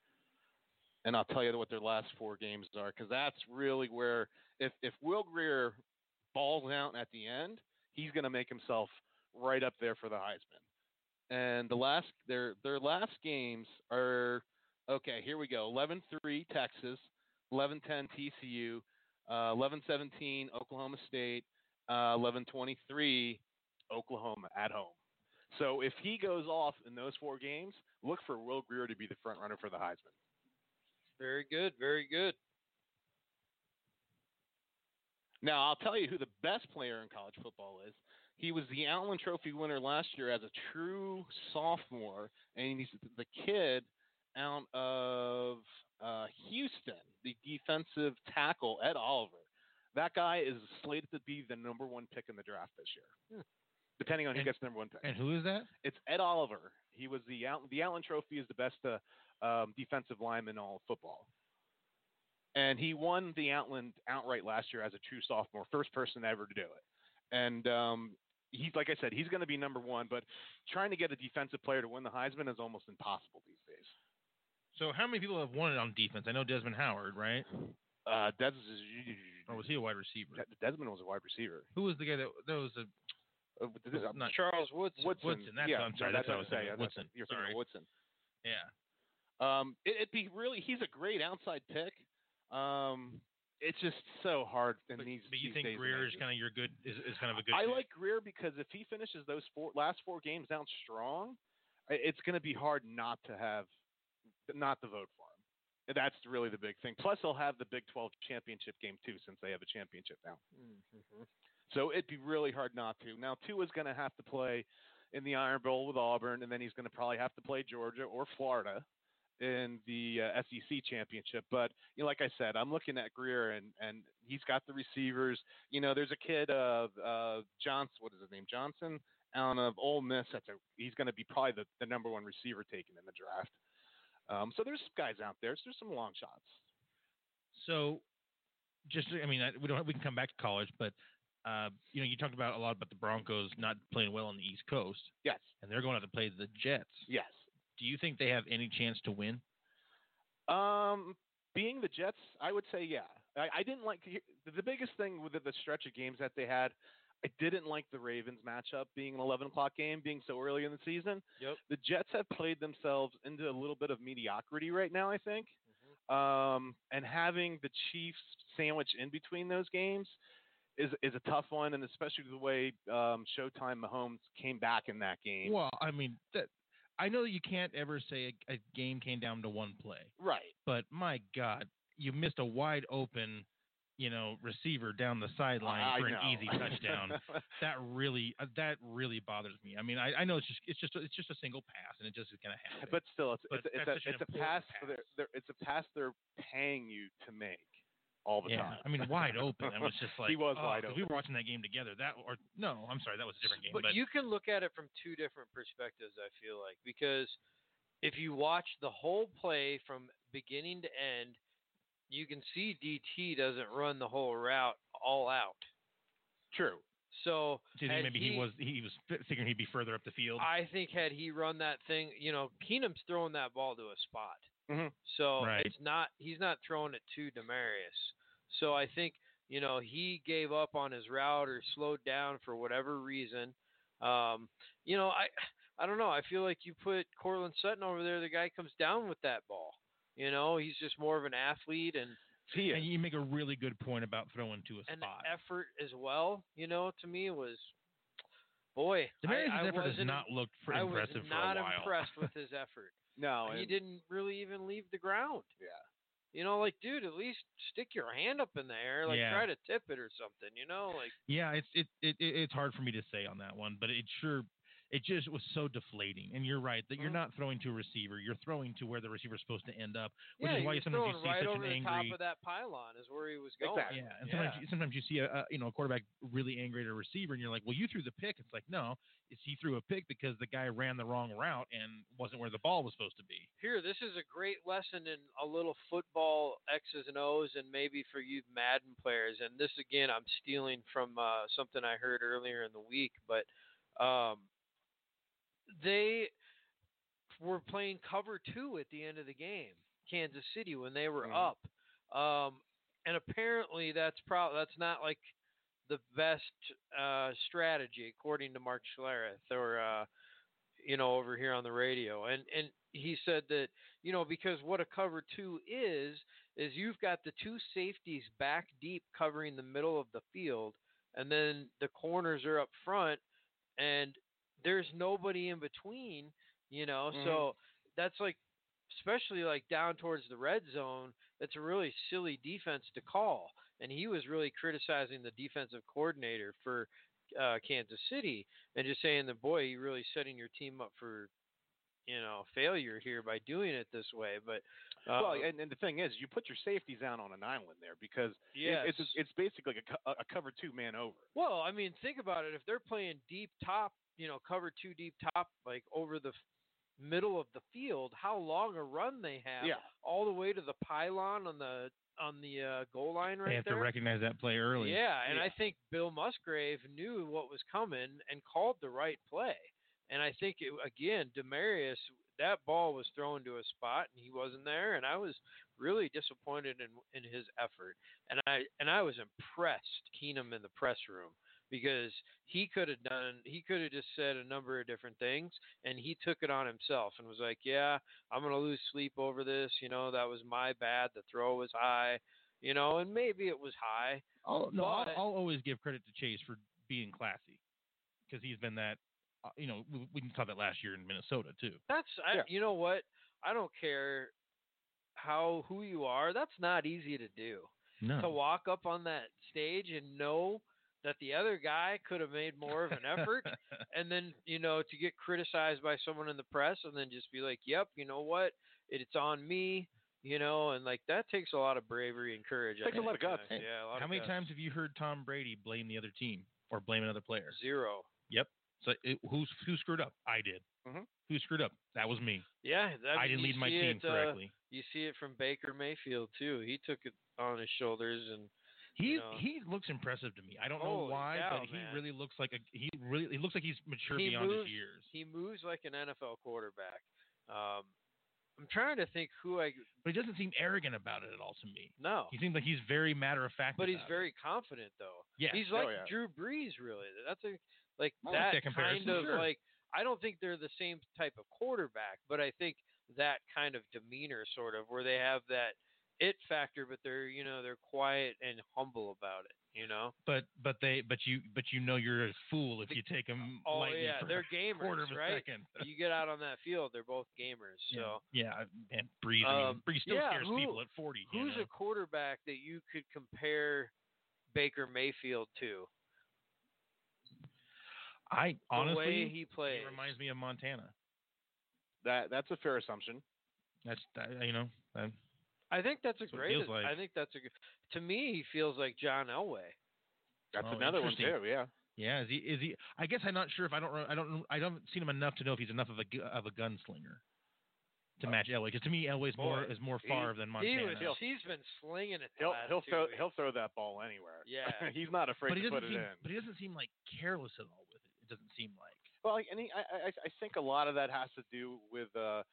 And I'll tell you what their last 4 games are, because that's really where if Will Grier balls out at the end, he's going to make himself right up there for the Heisman. And their last games are Okay, here we go. 11-3 Texas, 11-10 TCU, 11-17 Oklahoma State, 11-23 Oklahoma at home. So if he goes off in those 4 games, look for Will Grier to be the front runner for the Heisman. Very good. Very good. Now, I'll tell you who the best player in college football is. He was the Outland Trophy winner last year as a true sophomore, and he's the kid out of Houston, the defensive tackle, Ed Oliver. That guy is slated to be the number 1 pick in the draft this year, depending on who gets the number 1 pick. And who is that? It's Ed Oliver. He was the Outland Trophy is the best defensive lineman in all of football. And he won the Outland outright last year as a true sophomore, first person ever to do it. And he's, like I said, he's going to be number 1, but trying to get a defensive player to win the Heisman is almost impossible these days. So how many people have won it on defense? I know Desmond Howard, right? Or was he a wide receiver? Desmond was a wide receiver. Who was the guy that was a not Charles Woodson. Woodson. I'm sorry. That's what I was saying. Woodson. You're thinking of Woodson. Yeah. It'd be really. He's a great outside pick. It's just so hard in these. But you think Grier is kind of your good? Is kind of a good. I pick? like Grier because if he finishes those last 4 games out strong, it's going to be hard not to vote for him. That's really the big thing. Plus, he'll have the Big 12 championship game too, since they have a championship now. Mm-hmm. So it'd be really hard not to. Now, Tua's going to have to play in the Iron Bowl with Auburn, and then he's going to probably have to play Georgia or Florida in the SEC championship. But like I said, I'm looking at Grier, and he's got the receivers. There's a kid, Johnson. What is his name? Johnson, out of Ole Miss. He's going to be probably the number 1 receiver taken in the draft. So there's guys out there. So there's some long shots. So, we can come back to college, but you talked about a lot about the Broncos not playing well on the East Coast. Yes. And they're going to have to play the Jets. Yes. Do you think they have any chance to win? Being the Jets, I would say yeah. I didn't like the biggest thing with the stretch of games that they had. I didn't like the Ravens matchup being an 11 o'clock game, being so early in the season. Yep. The Jets have played themselves into a little bit of mediocrity right now, I think. Mm-hmm. And having the Chiefs sandwich in between those games is a tough one, and especially the way Showtime Mahomes came back in that game. Well, I know you can't ever say a game came down to one play. Right. But my God, you missed a wide open, receiver down the sideline for an easy touchdown. That really bothers me. I know it's just a single pass, and it just is going to happen. But still, it's a pass. It's a pass they're paying you to make all the time. Wide open. I was just like, he was wide open. We were watching that game together. That was a different game. But you can look at it from 2 different perspectives, I feel like, because if you watch the whole play from beginning to end, you can see DT doesn't run the whole route all out. True. So do you think maybe he was figuring he'd be further up the field? I think had he run that thing, Keenum's throwing that ball to a spot. Mm-hmm. So right. he's not throwing it to Demarius. So I think, he gave up on his route or slowed down for whatever reason. I don't know. I feel like you put Cortland Sutton over there, the guy comes down with that ball. He's just more of an athlete, and you make a really good point about throwing to a spot. And the effort as well, to me was, boy, Demarius' effort has not looked impressive for a while. I was not impressed with his effort. No. He didn't really even leave the ground. Yeah. Dude, at least stick your hand up in the air, try to tip it or something, Yeah, it's hard for me to say on that one, but it just was so deflating. And you're right that you're not throwing to a receiver; you're throwing to where the receiver's supposed to end up, which is why sometimes you see right such over an angry. The top of that pylon is where he was going. Exactly. Yeah, and sometimes you see a quarterback really angry at a receiver, and you're like, well, you threw the pick. It's like, no, he threw a pick because the guy ran the wrong route and wasn't where the ball was supposed to be. Here, this is a great lesson in a little football X's and O's, and maybe for you Madden players. And this again, I'm stealing from something I heard earlier in the week, but. They were playing cover 2 at the end of the game, Kansas City, when they were up. And apparently that's not like the best strategy, according to Mark Schlereth. Or over here on the radio. And he said that, because what a cover 2 is you've got the 2 safeties back deep covering the middle of the field, and then the corners are up front, and there's nobody in between, So that's like, especially like down towards the red zone, that's a really silly defense to call. And he was really criticizing the defensive coordinator for Kansas City and just saying that, boy, you're really setting your team up for, failure here by doing it this way. But and the thing is, you put your safeties down on an island there because it's basically a cover 2 man over. Well, I mean, think about it. If they're playing deep top, cover 2 deep top, like over the middle of the field, how long a run they have all the way to the pylon on the goal line right there. They have to recognize that play early. Yeah, and I think Bill Musgrave knew what was coming and called the right play. And I think, Demaryius, that ball was thrown to a spot and he wasn't there, and I was really disappointed in his effort. And I was impressed, Keenum, in the press room, because he could have just said a number of different things, and he took it on himself and was like, yeah, I'm going to lose sleep over this. That was my bad. The throw was high, and maybe it was high. I'll always give credit to Chase for being classy, because he's been that, we saw that last year in Minnesota too. You know what? I don't care who you are. That's not easy to do. No. To walk up on that stage and know that the other guy could have made more of an effort, and then, to get criticized by someone in the press and then just be like, yep, you know what? It's on me, and like that takes a lot of bravery and courage. It takes a lot of guts. Yeah, a lot How of many guts. times have you heard Tom Brady blame the other team or blame another player? 0. Yep. So who screwed up? I did. Mm-hmm. Who screwed up? That was me. Yeah. I didn't lead my team correctly. You see it from Baker Mayfield too. He took it on his shoulders, and he looks impressive to me. I don't know why, but he really looks like he looks like he's mature beyond his years. He moves like an NFL quarterback. I'm trying to think but he doesn't seem arrogant about it at all to me. No. He seems like he's very matter of fact. But he's very confident though. Yeah. He's like Drew Brees, really. That's that kind of sure. I don't think they're the same type of quarterback, but I think that kind of demeanor, sort of, where they have that it factor, but they're quiet and humble about it, But you're a fool if you take them. Oh lightly yeah, for they're a gamers, quarter of a right? second. You get out on that field, they're both gamers. So yeah, and Breeze, Breeze still scares people at 40. Who's a quarterback that you could compare Baker Mayfield to? Honestly, the way he plays, he reminds me of Montana. That's a fair assumption. That's I think that's a great. Like. I think that's a good. To me, he feels like John Elway. That's another one too. Yeah. Yeah. Is he? I guess I'm not sure if I haven't seen him enough to know if he's enough of a gunslinger to match Elway. Because to me, Elway's more Favre than Montana. He's been slinging it. He'll throw that ball anywhere. Yeah. He's not afraid to put it in. But he doesn't seem like careless at all with it. It doesn't seem like. Well, and I think a lot of that has to do with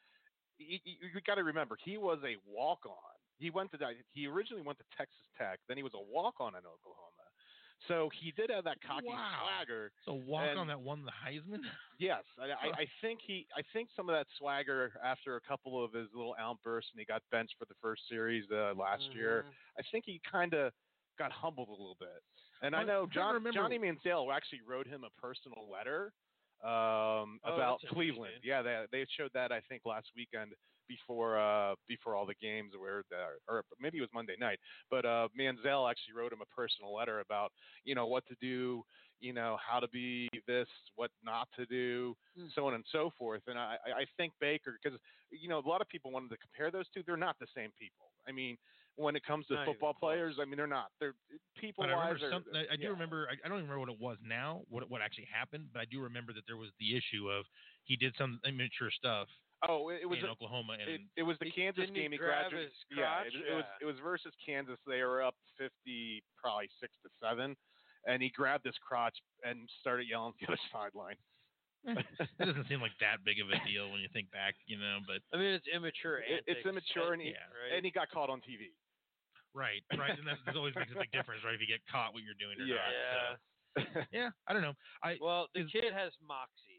you got to remember, he was a walk-on. He originally went to Texas Tech, then he was a walk-on in Oklahoma. So he did have that cocky swagger. So walk-on that won the Heisman? Yes, I think some of that swagger after a couple of his little outbursts, and he got benched for the first series last year. I think he kind of got humbled a little bit. And I know Johnny Manziel actually wrote him a personal letter about Cleveland. Yeah, they showed that I think last weekend before all the games, or maybe it was Monday night. But Manziel actually wrote him a personal letter about what to do, how to be this, what not to do, so on and so forth. And I think Baker, because a lot of people wanted to compare those two. They're not the same people. I mean, when it comes to football players, I mean, they're not. They're people-wise. I do remember. I don't even remember what it was now, what actually happened, but I do remember that there was the issue of he did some immature stuff. Oh, it was in Oklahoma, and it was the Kansas game. He graduated. It was versus Kansas. They were up 50, probably 6-7, and he grabbed his crotch and started yelling at the other sideline. It doesn't seem like that big of a deal when you think back, but I mean, it's immature. It's immature, and he got caught on TV. Right, and that always makes a big difference, right? If you get caught, what you're doing or not. Yeah. So. Yeah, I don't know. The kid has moxie.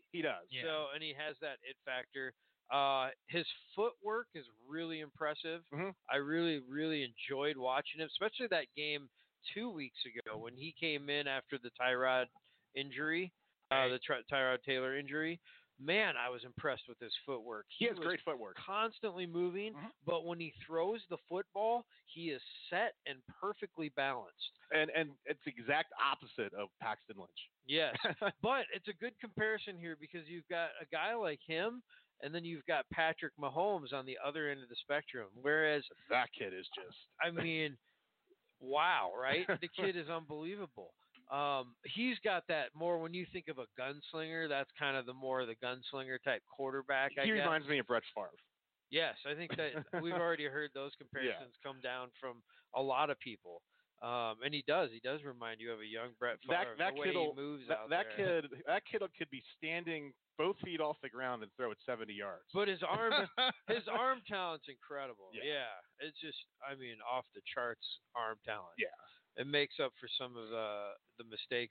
He does. Yeah. So, and he has that it factor. His footwork is really impressive. Mhm. I really, really enjoyed watching him, especially that game 2 weeks ago when he came in after the Tyrod injury, Tyrod Taylor injury. Man, I was impressed with his footwork. He has was great footwork. constantly moving, Mhm. but when he throws the football, he is set and perfectly balanced. And it's the exact opposite of Paxton Lynch. Yes, but it's a good comparison here because you've got a guy like him, and then you've got Patrick Mahomes on the other end of the spectrum. Whereas, That kid is just. I mean, wow, right? The kid is unbelievable. He's got that more when you think of a gunslinger. That's kind of the gunslinger type quarterback. He reminds me of Brett Favre. Yes, I think that we've already heard those comparisons come down from a lot of people. And he does remind you of a young Brett Favre. That the way kid he moves out there. That kid could be standing both feet off the ground and throw it 70 yards. But his arm talent's incredible. Yeah. It's just, I mean, off the charts arm talent. Yeah. It makes up for some of the mistakes,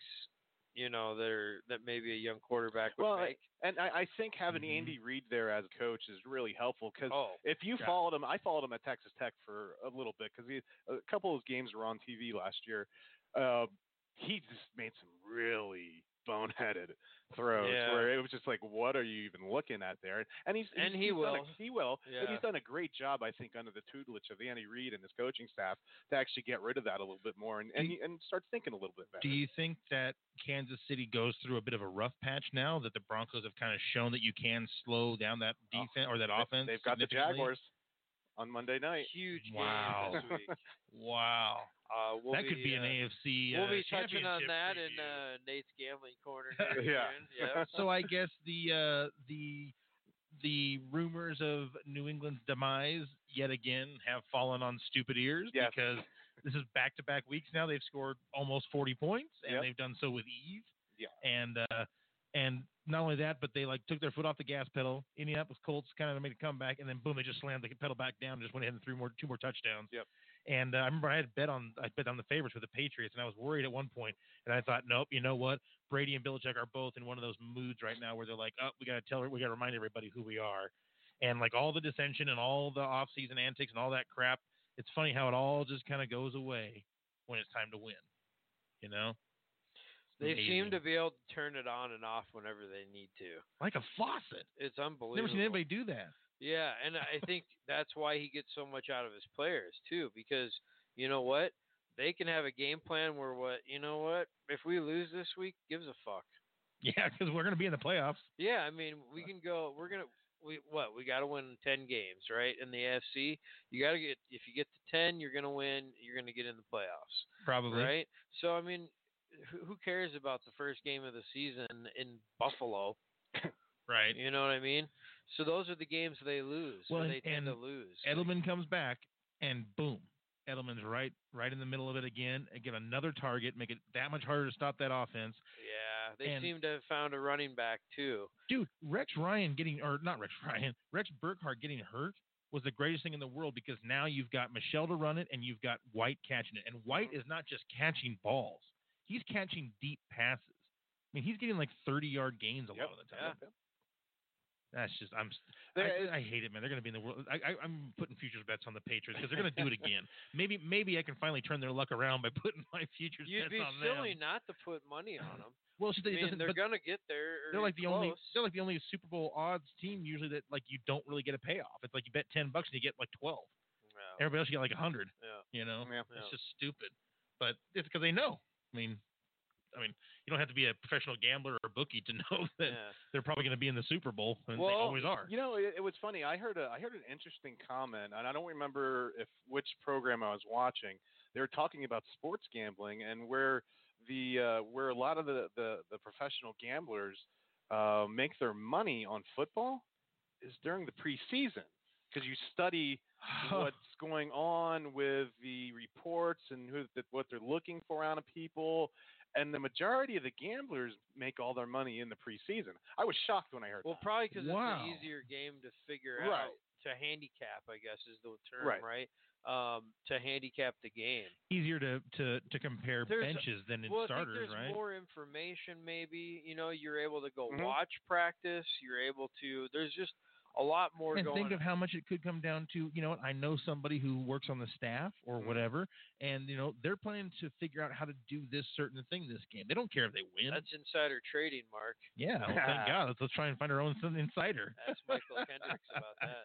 that maybe a young quarterback would make. And I think having Andy Reid there as a coach is really helpful because if you followed him, I followed him at Texas Tech for a little bit because a couple of his games were on TV last year. He just made some really boneheaded throws where it was just like, what are you even looking at there? And he will. Yeah. But he's done a great job, I think, under the tutelage of Andy Reid and his coaching staff to actually get rid of that a little bit more and start thinking a little bit better. Do you think that Kansas City goes through a bit of a rough patch now that the Broncos have kind of shown that you can slow down that defense or that offense? They've got the Jaguars on Monday night. Huge Wow. game this week. Wow. That could be an AFC. We'll be touching on that preview. in Nate's gambling corner. Here Yeah. So I guess the rumors of New England's demise yet again have fallen on stupid ears because this is back-to-back weeks now. They've scored almost 40 points and they've done so with ease. Yeah. And not only that, but they took their foot off the gas pedal. Indianapolis Colts kind of made a comeback, and then boom, they just slammed the pedal back down and just went ahead and threw two more touchdowns. Yep. And I remember I bet on the favorites with the Patriots, and I was worried at one point, and I thought, nope, you know what? Brady and Belichick are both in one of those moods right now where they're like, oh, we got to remind everybody who we are, and all the dissension and all the off-season antics and all that crap. It's funny how it all just kind of goes away when it's time to win. They Amazing. seem to be able to turn it on and off whenever they need to. Like a faucet. It's unbelievable. Never seen anybody do that. Yeah, and I think that's why he gets so much out of his players too, because you know what? They can have a game plan where if we lose this week, gives a fuck. Yeah, because we're going to be in the playoffs. Yeah, I mean, we can go. We got to win 10 games, right? In the AFC, you got to get. If you get to 10, you're going to win. You're going to get in the playoffs. Probably. Right. So I mean, who cares about the first game of the season in Buffalo? Right. You know what I mean? So those are the games they lose. Well, they tend to lose. Edelman comes back, and boom, Edelman's right in the middle of it again, and give another target, make it that much harder to stop that offense. Yeah, they seem to have found a running back too. Dude, Rex Burkhead getting hurt was the greatest thing in the world because now you've got Michelle to run it, and you've got White catching it. And White is not just catching balls; he's catching deep passes. I mean, he's getting 30-yard gains a lot of the time. Yeah. That's just I hate it, man. They're going to be in the world. I'm putting futures bets on the Patriots because they're going to do it again. Maybe I can finally turn their luck around by putting my futures bets on them. You'd be silly not to put money on them. Well, they're going to get there. They're the only Super Bowl odds team usually that you don't really get a payoff. It's you bet $10 and you get 12. Yeah. Everybody else you get 100. Yeah. It's just stupid. But it's because they know. I mean, you don't have to be a professional gambler or a bookie to know that they're probably going to be in the Super Bowl, and they always are. It was funny. I heard an interesting comment, and I don't remember which program I was watching. They were talking about sports gambling and where a lot of the professional gamblers make their money on football is during the preseason because you study what's going on with the reports and what they're looking for out of people. And the majority of the gamblers make all their money in the preseason. I was shocked when I heard that. Well, probably because it's an easier game to figure out handicap, I guess is the term, right? To handicap the game. Easier to compare benches than in starters, I think there's right? more information, maybe. You're able to go watch practice. You're able to. There's just a lot more. And think of how much it could come down to. I know somebody who works on the staff or whatever, and they're planning to figure out how to do this certain thing this game. They don't care if they win. That's insider trading, Mark. Yeah, well, thank God. Let's try and find our own insider. Ask Michael Kendricks about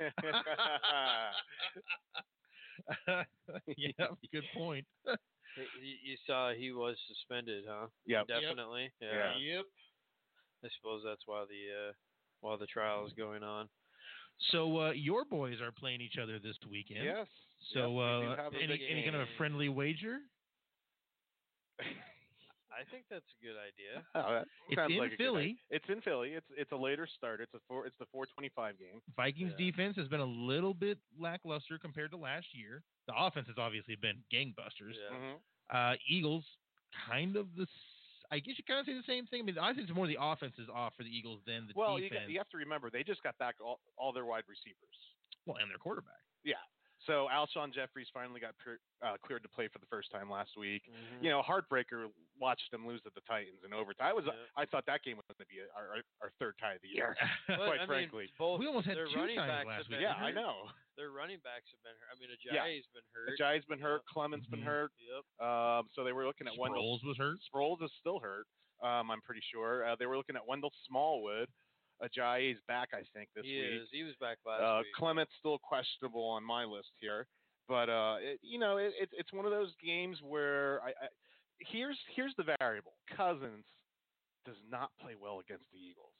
that. Yeah, good point. You saw he was suspended, huh? Yep. Definitely. Yep. Yeah. Yep. I suppose that's why the trial is going on. So your boys are playing each other this weekend. Yes. So any kind of a friendly wager? I think that's a good idea. It's in Philly. It's in Philly. It's a later start. It's the 4:25 game. Vikings defense has been a little bit lackluster compared to last year. The offense has obviously been gangbusters. Yeah. Eagles, kind of I guess you kind of say the same thing. I mean, I think it's more the offense is off for the Eagles than the defense. You have to remember they just got back all their wide receivers. Well, and their quarterback. Yeah. So Alshon Jeffries finally got cleared to play for the first time last week. Mm-hmm. Heartbreaker. Watched them lose to the Titans in overtime. I thought that game was going to be our third tie of the year. Quite frankly, we almost had two ties last week. Yeah, I know. Their running backs have been hurt. I mean, Ajayi's been hurt. Ajayi's been hurt. Clement's been hurt. Yep. So they were looking at Wendell. Sproles was hurt. Sproles is still hurt. I'm pretty sure. They were looking at Wendell Smallwood. Ajayi's back, I think, this week. He was back last week. Clement's still questionable on my list here. But it's one of those games where here's the variable. Cousins does not play well against the Eagles.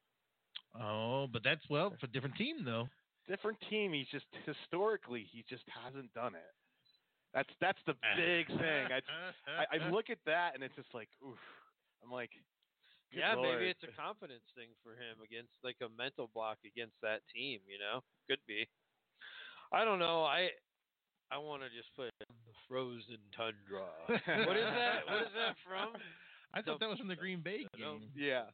Oh, but that's for a different team though. Different team. He's just historically he just hasn't done it. That's the big thing. I look at that and it's just like, oof. I'm like, yeah, Lord. Maybe it's a confidence thing for him against like a mental block against that team. Could be. I don't know. I want to just play the frozen tundra. What is that? What is that from? I thought that was from the Green Bay game. Yeah.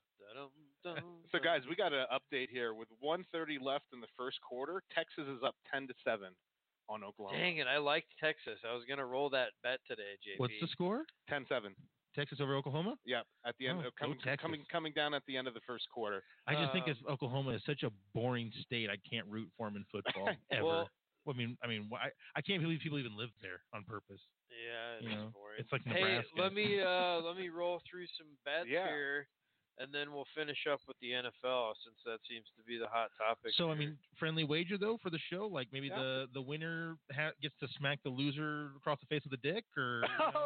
So guys, we got an update here with 1:30 left in the first quarter. Texas is up 10-7 on Oklahoma. Dang it! I liked Texas. I was gonna roll that bet today, JP. What's the score? 10-7. Texas over Oklahoma? Yeah, at the end, coming down at the end of the first quarter. I just think Oklahoma is such a boring state. I can't root for them in football ever. Well, I can't believe people even live there on purpose. Yeah, it's boring. It's like Nebraska. Hey, let me roll through some bets here, and then we'll finish up with the NFL since that seems to be the hot topic. So, here. friendly wager though for the show, like maybe the winner gets to smack the loser across the face with a dick, or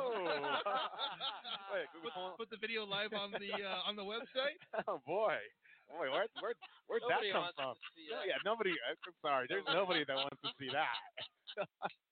put the video live on the website. Oh boy. Where'd that come from? Yeah, nobody. I'm sorry. There's nobody that wants to see that.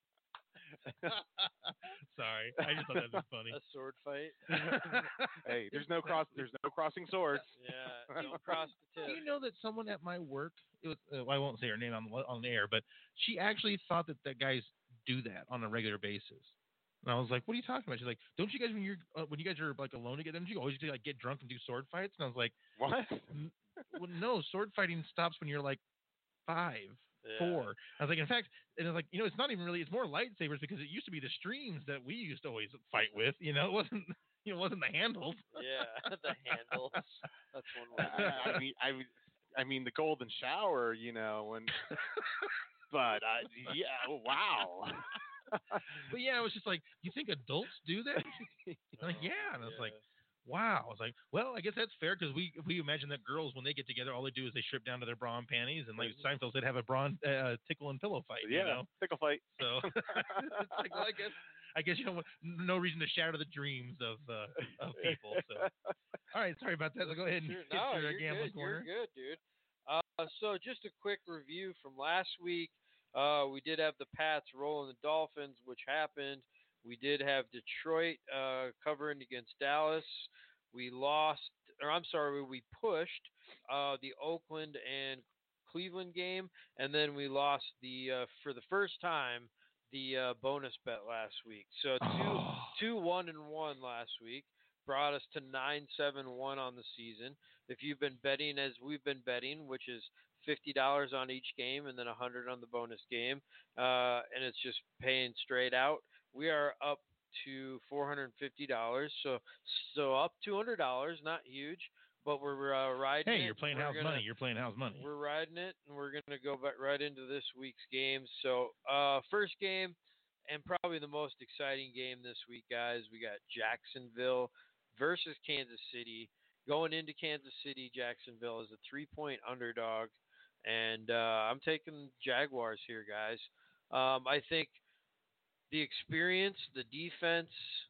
Sorry, I just thought that was funny. A sword fight. Hey, there's no crossing swords. Yeah, don't cross the tip. Do you know that someone at my work? It was I won't say her name on the air, but she actually thought that guys do that on a regular basis. And I was like, "What are you talking about?" She's like, "Don't you guys when you guys are like alone together, don't you always like get drunk and do sword fights?" And I was like, "What?" Well, no, sword fighting stops when you're like 5, 4. I was like, in fact, and it's like, it's not even really. It's more lightsabers because it used to be the streams that we used to always fight with. It wasn't. It wasn't the handles. Yeah, the handles. That's one way. I mean the golden shower. When. But wow. But yeah, it was just like, you think adults do that? Like, yeah, and I was like, wow. I was like, well, I guess that's fair because we imagine that girls when they get together, all they do is they strip down to their bra and panties, and like Seinfeld said, have a bra tickle and pillow fight. Yeah, tickle fight. So it's like, well, I guess no reason to shatter the dreams of people. So all right, sorry about that. So go ahead and get your gambling corner. You're good, dude. So just a quick review from last week. We did have the Pats rolling the Dolphins, which happened. We did have Detroit covering against Dallas. We pushed the Oakland and Cleveland game, and then we lost for the first time the bonus bet last week. So 2-1-1 last week brought us to 9-7-1 on the season. If you've been betting as we've been betting, which is $50 on each game and then $100 on the bonus game, and it's just paying straight out. We are up to $450, so up $200, not huge, but we're riding. Hey, you're playing house money. You're playing house money. We're riding it, and we're gonna go back right into this week's game. So, first game, and probably the most exciting game this week, guys. We got Jacksonville versus Kansas City. Going into Kansas City, Jacksonville is a 3-point underdog, and I'm taking Jaguars here, guys. I think the experience, the defense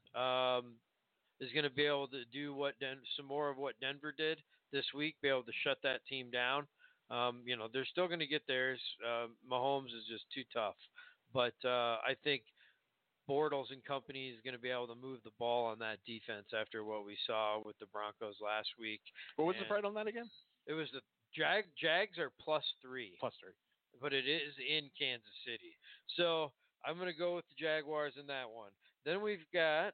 is going to be able to do some more of what Denver did this week, be able to shut that team down. They're still going to get theirs. Mahomes is just too tough. But I think Bortles and company is going to be able to move the ball on that defense after what we saw with the Broncos last week. What was the spread on that again? It was the Jags are +3. +3. But it is in Kansas City. So I'm going to go with the Jaguars in that one. Then we've got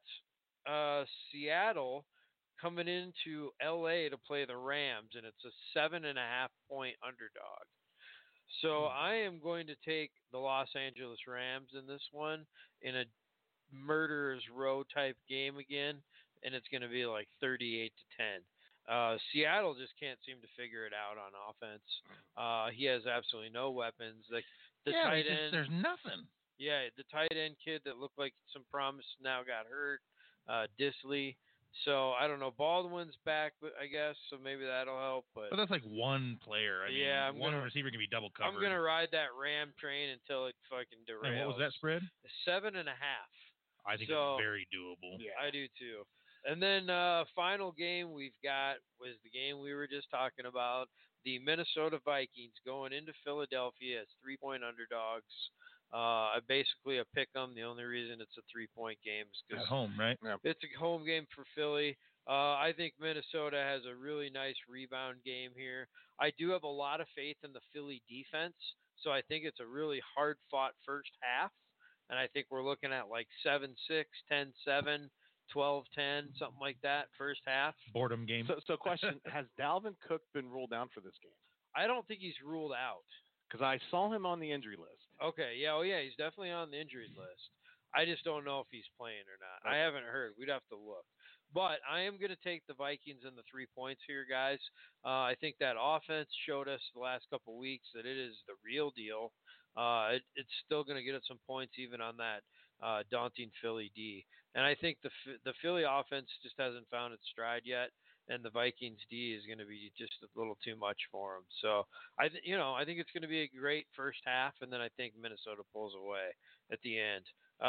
Seattle coming into L.A. to play the Rams, and it's a 7.5-point underdog. So I am going to take the Los Angeles Rams in this one in a murderer's row type game again, and it's going to be like 38-10. Seattle just can't seem to figure it out on offense. He has absolutely no weapons. The tight end, there's nothing. Yeah, the tight end kid that looked like some promise now got hurt, Disley. So I don't know. Baldwin's back, but I guess so maybe that'll help. But that's like one player. One receiver can be double covered. I'm gonna ride that Ram train until it fucking derails. And what was that spread? 7.5. I think it's very doable. Yeah, I do too. And then final game we've got was the game we were just talking about. The Minnesota Vikings going into Philadelphia as 3-point underdogs. I basically pick them. The only reason it's a 3-point game is because at home, right? Yeah. It's a home game for Philly. I think Minnesota has a really nice rebound game here. I do have a lot of faith in the Philly defense, so I think it's a really hard-fought first half, and I think we're looking at like 7-6, 10-7, 12-10, something like that first half. Boredom game. So question, has Dalvin Cook been ruled out for this game? I don't think he's ruled out. Because I saw him on the injury list. Okay, yeah, he's definitely on the injury list. I just don't know if he's playing or not. Okay. I haven't heard. We'd have to look. But I am going to take the Vikings and the 3 points here, guys. I think that offense showed us the last couple of weeks that it is the real deal. It's still going to get us some points even on that daunting Philly D. And I think the Philly offense just hasn't found its stride yet. And the Vikings D is going to be just a little too much for them. So I think it's going to be a great first half, and then I think Minnesota pulls away at the end.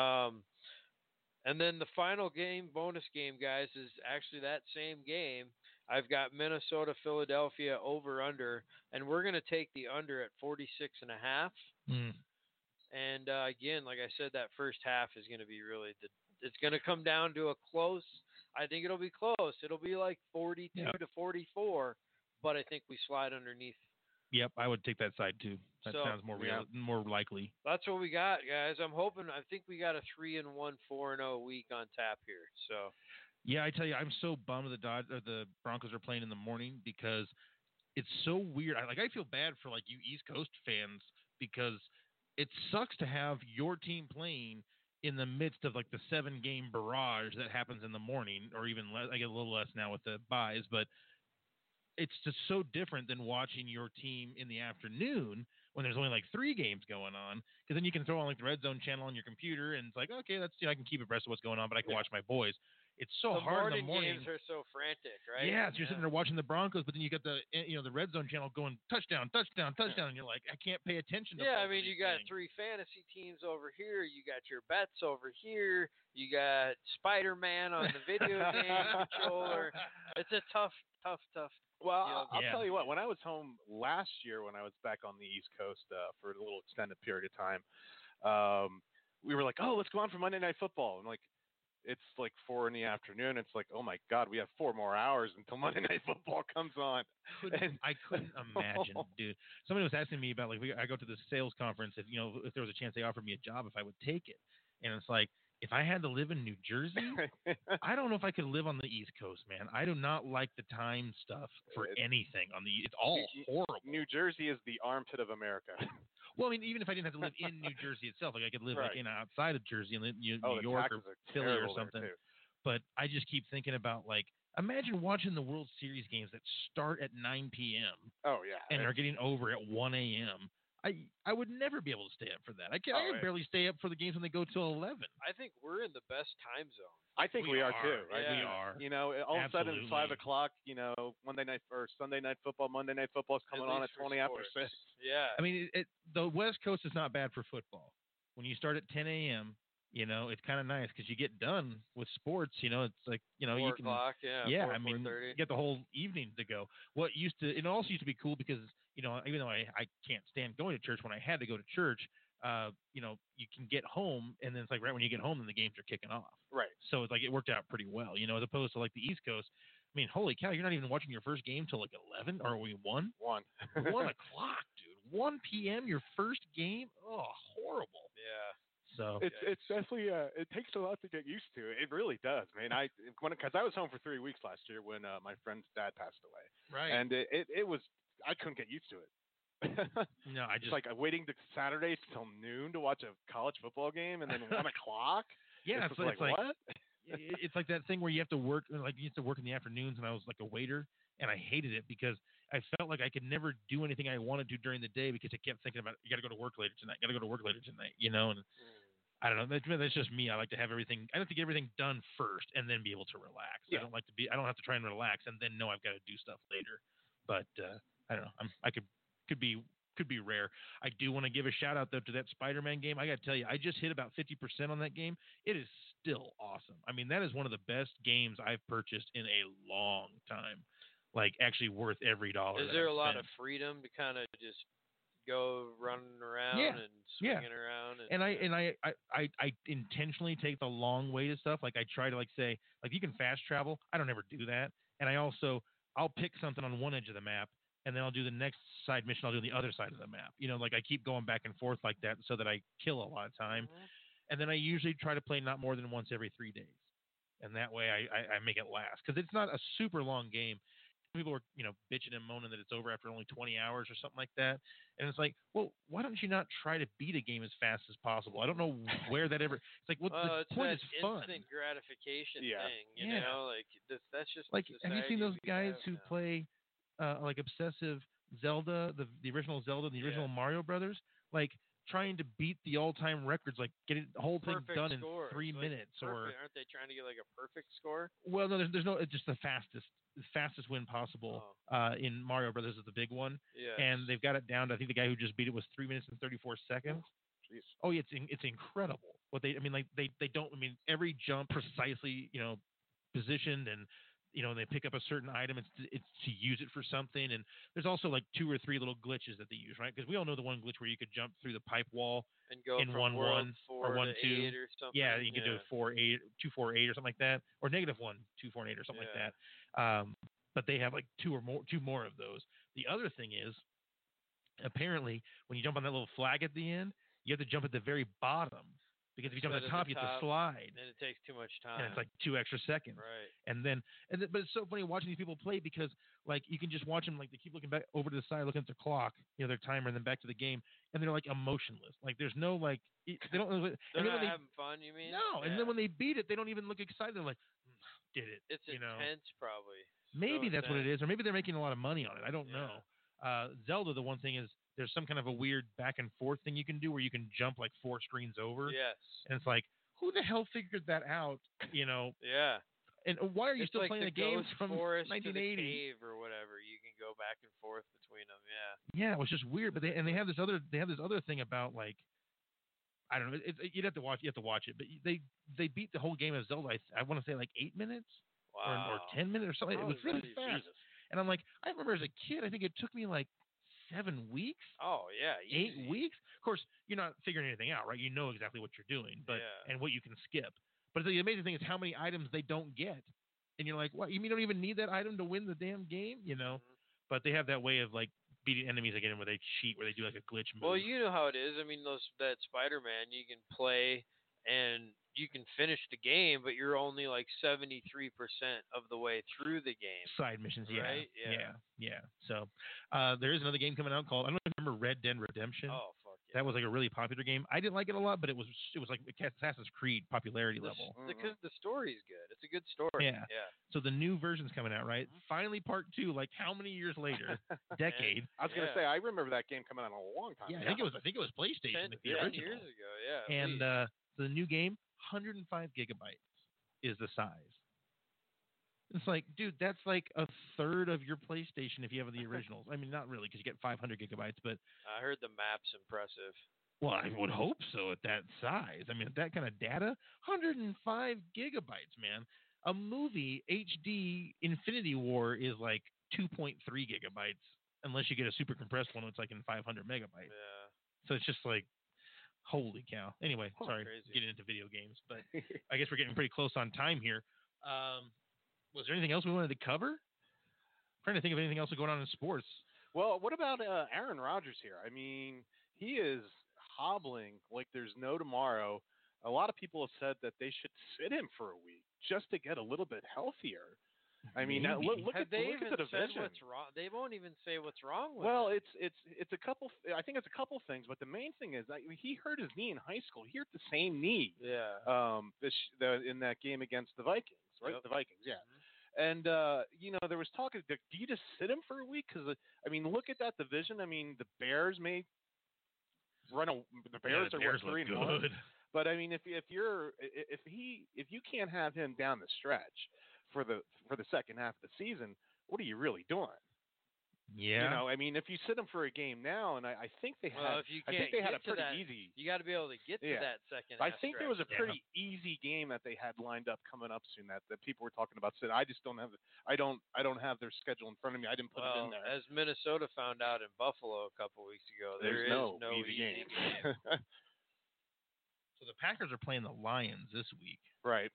And then the final game, bonus game, guys, is actually that same game. I've got Minnesota, Philadelphia over under, and we're going to take the under at 46.5. And again, like I said, that first half is going to be really it's going to come down to a close. I think it'll be close. It'll be like 42-44, but I think we slide underneath. Yep, I would take that side too. That sounds more real, more likely. That's what we got, guys. I think we got a 3-1, 4-0 week on tap here. So. Yeah, I tell you, I'm so bummed the Broncos are playing in the morning because it's so weird. I feel bad for like you East Coast fans because it sucks to have your team playing in the midst of like the 7-game barrage that happens in the morning, or even less. I get a little less now with the buys, but it's just so different than watching your team in the afternoon when there's only like 3 games going on. Because then you can throw on like the Red Zone channel on your computer, and it's like, okay, that's I can keep abreast of what's going on, but I can watch my boys. It's so hard in the morning. Games are so frantic, right? Yeah, so you're sitting there watching the Broncos, but then you got the Red Zone channel going touchdown, and you're like, I can't pay attention to. Yeah, I mean, you got 3 fantasy teams over here, you got your bets over here, you got Spider-Man on the video game controller. It's a tough. Well, I'll tell you what. When I was home last year, when I was back on the East Coast for a little extended period of time, we were like, "Oh, let's go on for Monday Night Football." And like, it's like 4 in the afternoon. It's like, oh my God, we have 4 more hours until Monday Night Football comes on. I couldn't imagine, dude. Somebody was asking me about, like, I go to this sales conference, if there was a chance they offered me a job, if I would take it. And it's like, if I had to live in New Jersey, I don't know if I could live on the East Coast, man. I do not like the time stuff for anything on the. It's all horrible. New Jersey is the armpit of America. Well, I mean, even if I didn't have to live in New Jersey itself, like I could live like outside of Jersey, in New York or Philly or something. But I just keep thinking about, like, imagine watching the World Series games that start at 9 p.m. Oh yeah, and are getting over at 1 a.m. I would never be able to stay up for that. I can barely stay up for the games when they go till 11. I think we're in the best time zone. I think we are too. Right? Yeah. We are. You know, all of a sudden 5 o'clock. You know, Monday night or Sunday night football. Monday night football is coming on at 20 after 6. Yeah. I mean, the West Coast is not bad for football. When you start at 10 a.m., you know, it's kind of nice because you get done with sports. You know, it's like, you know, 4 you can. o'clock, yeah. I mean, 4:30. you get the whole evening to go. It also used to be cool because, you know, even though I can't stand going to church, when I had to go to church, you know, you can get home and then it's like right when you get home, then the games are kicking off. Right. So it's like it worked out pretty well, you know, as opposed to like the East Coast. I mean, holy cow, you're not even watching your first game till like 11 or 1? 1. 1 o'clock, dude. 1 p.m. your first game? Oh, horrible. Yeah. So it's definitely it takes a lot to get used to. It really does, man. Because I was home for 3 weeks last year when my friend's dad passed away. Right. And it was I couldn't get used to it. No, I just it's like waiting to Saturday till noon to watch a college football game and then 1 o'clock. Yeah, it's like what? It's like that thing where you have to work, like you used to work in the afternoons, and I was like a waiter, and I hated it because I felt like I could never do anything I wanted to during the day because I kept thinking about, you got to go to work later tonight, you know, and I don't know. That's just me. I like to have everything. I like to get everything done first and then be able to relax. Yeah. I don't have to try and relax and then know I've got to do stuff later. But I don't know. I could be rare. I do want to give a shout out though to that Spider-Man game. I got to tell you, I just hit about 50% on that game. It is still awesome. I mean, that is one of the best games I've purchased in a long time. Like actually worth every dollar. Is there a lot of freedom to kind of just go running around and swinging around? And I intentionally take the long way to stuff. Like I try to like say, like you can fast travel. I don't ever do that. And I'll pick something on one edge of the map and then I'll do the next side mission. I'll do the other side of the map. You know, like I keep going back and forth like that so that I kill a lot of time. Mm-hmm. And then I usually try to play not more than once every 3 days. And that way I make it last because it's not a super long game. People are, you know, bitching and moaning that it's over after only 20 hours or something like that. And it's like, well, why don't you not try to beat a game as fast as possible? I don't know where that ever. It's like, the point is fun. Instant gratification thing, you yeah. know, like that's just like. Have you seen those guys who play like obsessive Zelda, the original Zelda, the original Mario Brothers, like trying to beat the all-time records, like getting the whole thing done in 3 minutes, or aren't they trying to get like a perfect score? Well, no, there's no. It's just the fastest win possible. In Mario Brothers is the big one, and they've got it down to, I think the guy who just beat it was 3 minutes and 34 seconds. Jeez. Oh, it's incredible. What they don't. I mean, every jump precisely, you know, positioned, and you know, they pick up a certain item. It's to use it for something, and there's also like 2 or 3 little glitches that they use, right? Because we all know the one glitch where you could jump through the pipe wall and go in from 1-1 or 1-2 or something. Yeah, you can do 4-8, 2-4-8 or something like that, or -1, 2-4-8 or something like that. But they have like 2 more of those. The other thing is, apparently, when you jump on that little flag at the end, you have to jump at the very bottom. Because if you jump at the top, you have to slide. And it takes too much time. And it's like 2 extra seconds. Right. But it's so funny watching these people play because, like, you can just watch them, like, they keep looking back over to the side, looking at their clock, you know, their timer, and then back to the game, and they're, like, emotionless. Like, there's no, like, they don't. They're not having fun, you mean? No. And then when they beat it, they don't even look excited. They're like, did it. It's intense, probably. Maybe that's what it is, or maybe they're making a lot of money on it. I don't know. Zelda, the one thing is, there's some kind of a weird back and forth thing you can do where you can jump like 4 screens over. Yes. And it's like, who the hell figured that out? You know? Yeah. And why are you still like playing a game from forest 1980? To the cave or whatever. You can go back and forth between them. Yeah. Yeah, it was just weird. But they have this other thing about, like, I don't know. You'd have to watch. You have to watch it. But they beat the whole game of Zelda. I want to say like 8 minutes. Wow. Or 10 minutes or something. It was really fast. Jesus. And I'm like, I remember as a kid, I think it took me like 7 weeks. Oh yeah, easy. 8 weeks. Of course, you're not figuring anything out, right? You know exactly what you're doing, but and what you can skip. But the amazing thing is how many items they don't get. And you're like, what? You mean you don't even need that item to win the damn game? You know? But they have that way of like beating enemies again where they cheat, where they do like a glitch move. Well, you know how it is. I mean, that Spider-Man, you can play and you can finish the game, but you're only like 73% of the way through the game. Side missions, yeah. Right? Yeah. So there is another game coming out called, I don't remember, Red Dead Redemption. Oh, fuck yeah. That was like a really popular game. I didn't like it a lot, but it was like Assassin's Creed popularity level. Because the story's good. It's a good story. Yeah. So the new version's coming out, right? Finally, part 2. Like how many years later? Decade. I was gonna say I remember that game coming out a long time. Yeah, ago. I think it was PlayStation. 10 the original. years ago. Yeah. And the new game, 105 gigabytes is the size. It's like, dude, that's like a third of your PlayStation if you have the originals. I mean, not really, because you get 500 gigabytes, but I heard the map's impressive. well, I would hope so at that size. I mean, that kind of data, 105 gigabytes, man. A movie HD Infinity War is like 2.3 gigabytes, unless you get a super compressed one that's like in 500 megabytes. Yeah. So it's just like, holy cow. Anyway, sorry, crazy. getting into video games, but I guess we're getting pretty close on time here. Was there anything else we wanted to cover? I'm trying to think of anything else going on in sports. Well, what about Aaron Rodgers here? I mean, he is hobbling like there's no tomorrow. A lot of people have said that they should sit him for a week just to get a little bit healthier. I mean, look at the division. What's wrong? They won't even say what's wrong with Well, it. it's a couple. I think it's a couple things, but the main thing is that he hurt his knee in high school. He hurt the same knee. Yeah. In that game against the Vikings, right? Yep. The Vikings, yeah. And there was talk of, do you just sit him for a week? Because I mean, look at that division. I mean, the Bears may run a. The Bears are Bears 3-1. good. But I mean, if you can't have him down the stretch for the second half of the season, what are you really doing? Yeah. You know, I mean, if you sit him for a game now, and I think they had, if you can't a pretty easy. You got to be able to get to that second. I think there was a stretch. pretty easy game that they had lined up coming up soon that people were talking about. So I just don't have I don't have their schedule in front of me. I didn't put it in there. As Minnesota found out in Buffalo a couple weeks ago, There's no easy game. So the Packers are playing the Lions this week. Right.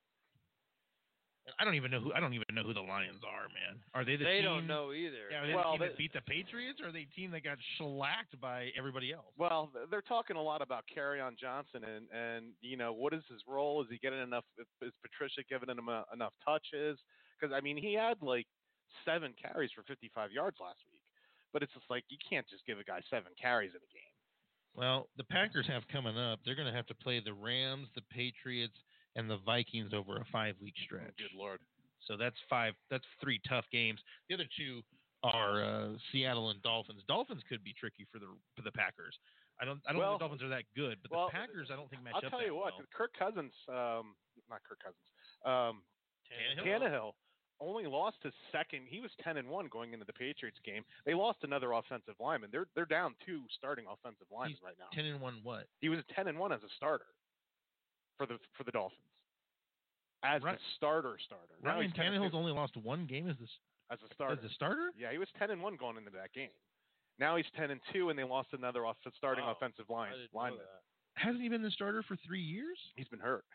I don't even know who the Lions are, man. Are they the team? They don't know either. Yeah, are they the team that beat the Patriots, or are they a team that got shellacked by everybody else? Well, they're talking a lot about Kerryon Johnson and what is his role? Is he getting enough? Is Patricia giving him enough touches? Because I mean, he had like 7 carries for 55 yards last week, but it's just like you can't just give a guy 7 carries in a game. Well, the Packers have coming up. They're going to have to play the Rams, the Patriots, and the Vikings over a 5-week stretch. Good Lord. So that's 3 tough games. The other 2 are Seattle and Dolphins. Dolphins could be tricky for the Packers. I don't think the Dolphins are that good, but the Packers I don't think match up. I'll tell you what, well. Kirk Cousins, not Kirk Cousins, Tannehill only lost his second. He was 10-1 going into the Patriots game. They lost another offensive lineman. They're down 2 starting offensive linemen right now. 10-1 what? He was 10-1 as a starter for the Dolphins. As the starter. Ryan Tannehill's only lost 1 game as a starter. As a starter? Yeah, he was 10-1 going into that game. Now he's 10-2, and they lost another starting offensive lineman. Hasn't he been the starter for 3 years? He's been hurt.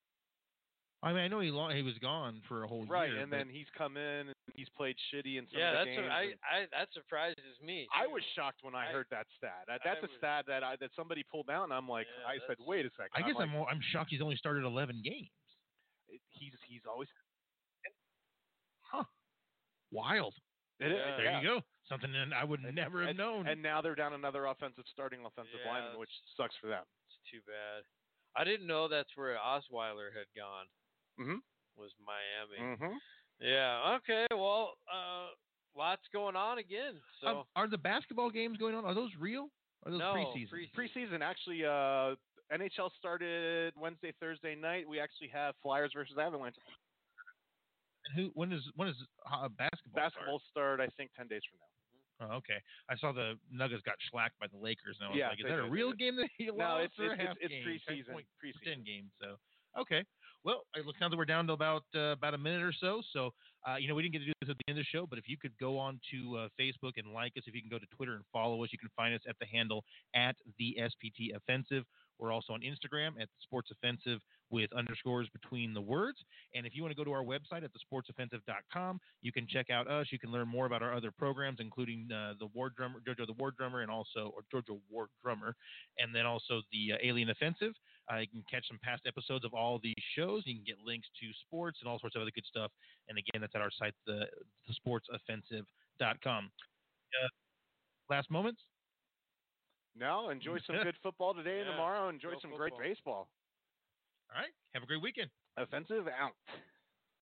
I mean, I know he was gone for a whole year. Right, and then he's come in and he's played shitty in some of the games. That surprises me. I was shocked when I heard that stat. That's a stat that somebody pulled out, and I'm like, I said, wait a second. I guess I'm shocked he's only started 11 games. He's always. Huh. Wild. It is. There you go. Something that I would never have known. And now they're down another starting offensive lineman, which sucks for them. It's too bad. I didn't know that's where Osweiler had gone. Mm-hmm. Was Miami. Mm-hmm. Yeah. Okay. Well, lots going on again. So are the basketball games going on? Are those real? Or are those preseason? Preseason. Actually, NHL started Wednesday, Thursday night. We actually have Flyers versus Avalanche. And when does basketball start? I think 10 days from now. Oh, okay. I saw the Nuggets got shellacked by the Lakers, and I was like, is that a real game that he lost? No, it's game? preseason. 10 games. So okay. Well, it looks like we're down to about a minute or so. So, we didn't get to do this at the end of the show, but if you could go on to Facebook and like us, if you can go to Twitter and follow us, you can find us at the handle @the SPT Offensive. We're also on Instagram at the Sports Offensive with underscores between the words. And if you want to go to our website at thesportsoffensive.com, you can check out us. You can learn more about our other programs, including the War Drummer, JoJo the War Drummer, and also JoJo War Drummer, and then also the Alien Offensive. You can catch some past episodes of all these shows. You can get links to sports and all sorts of other good stuff. And again, that's at our site, thesportsoffensive.com. Last moments? No, enjoy some good football today and tomorrow. Enjoy some great baseball. All right. Have a great weekend. Offensive out.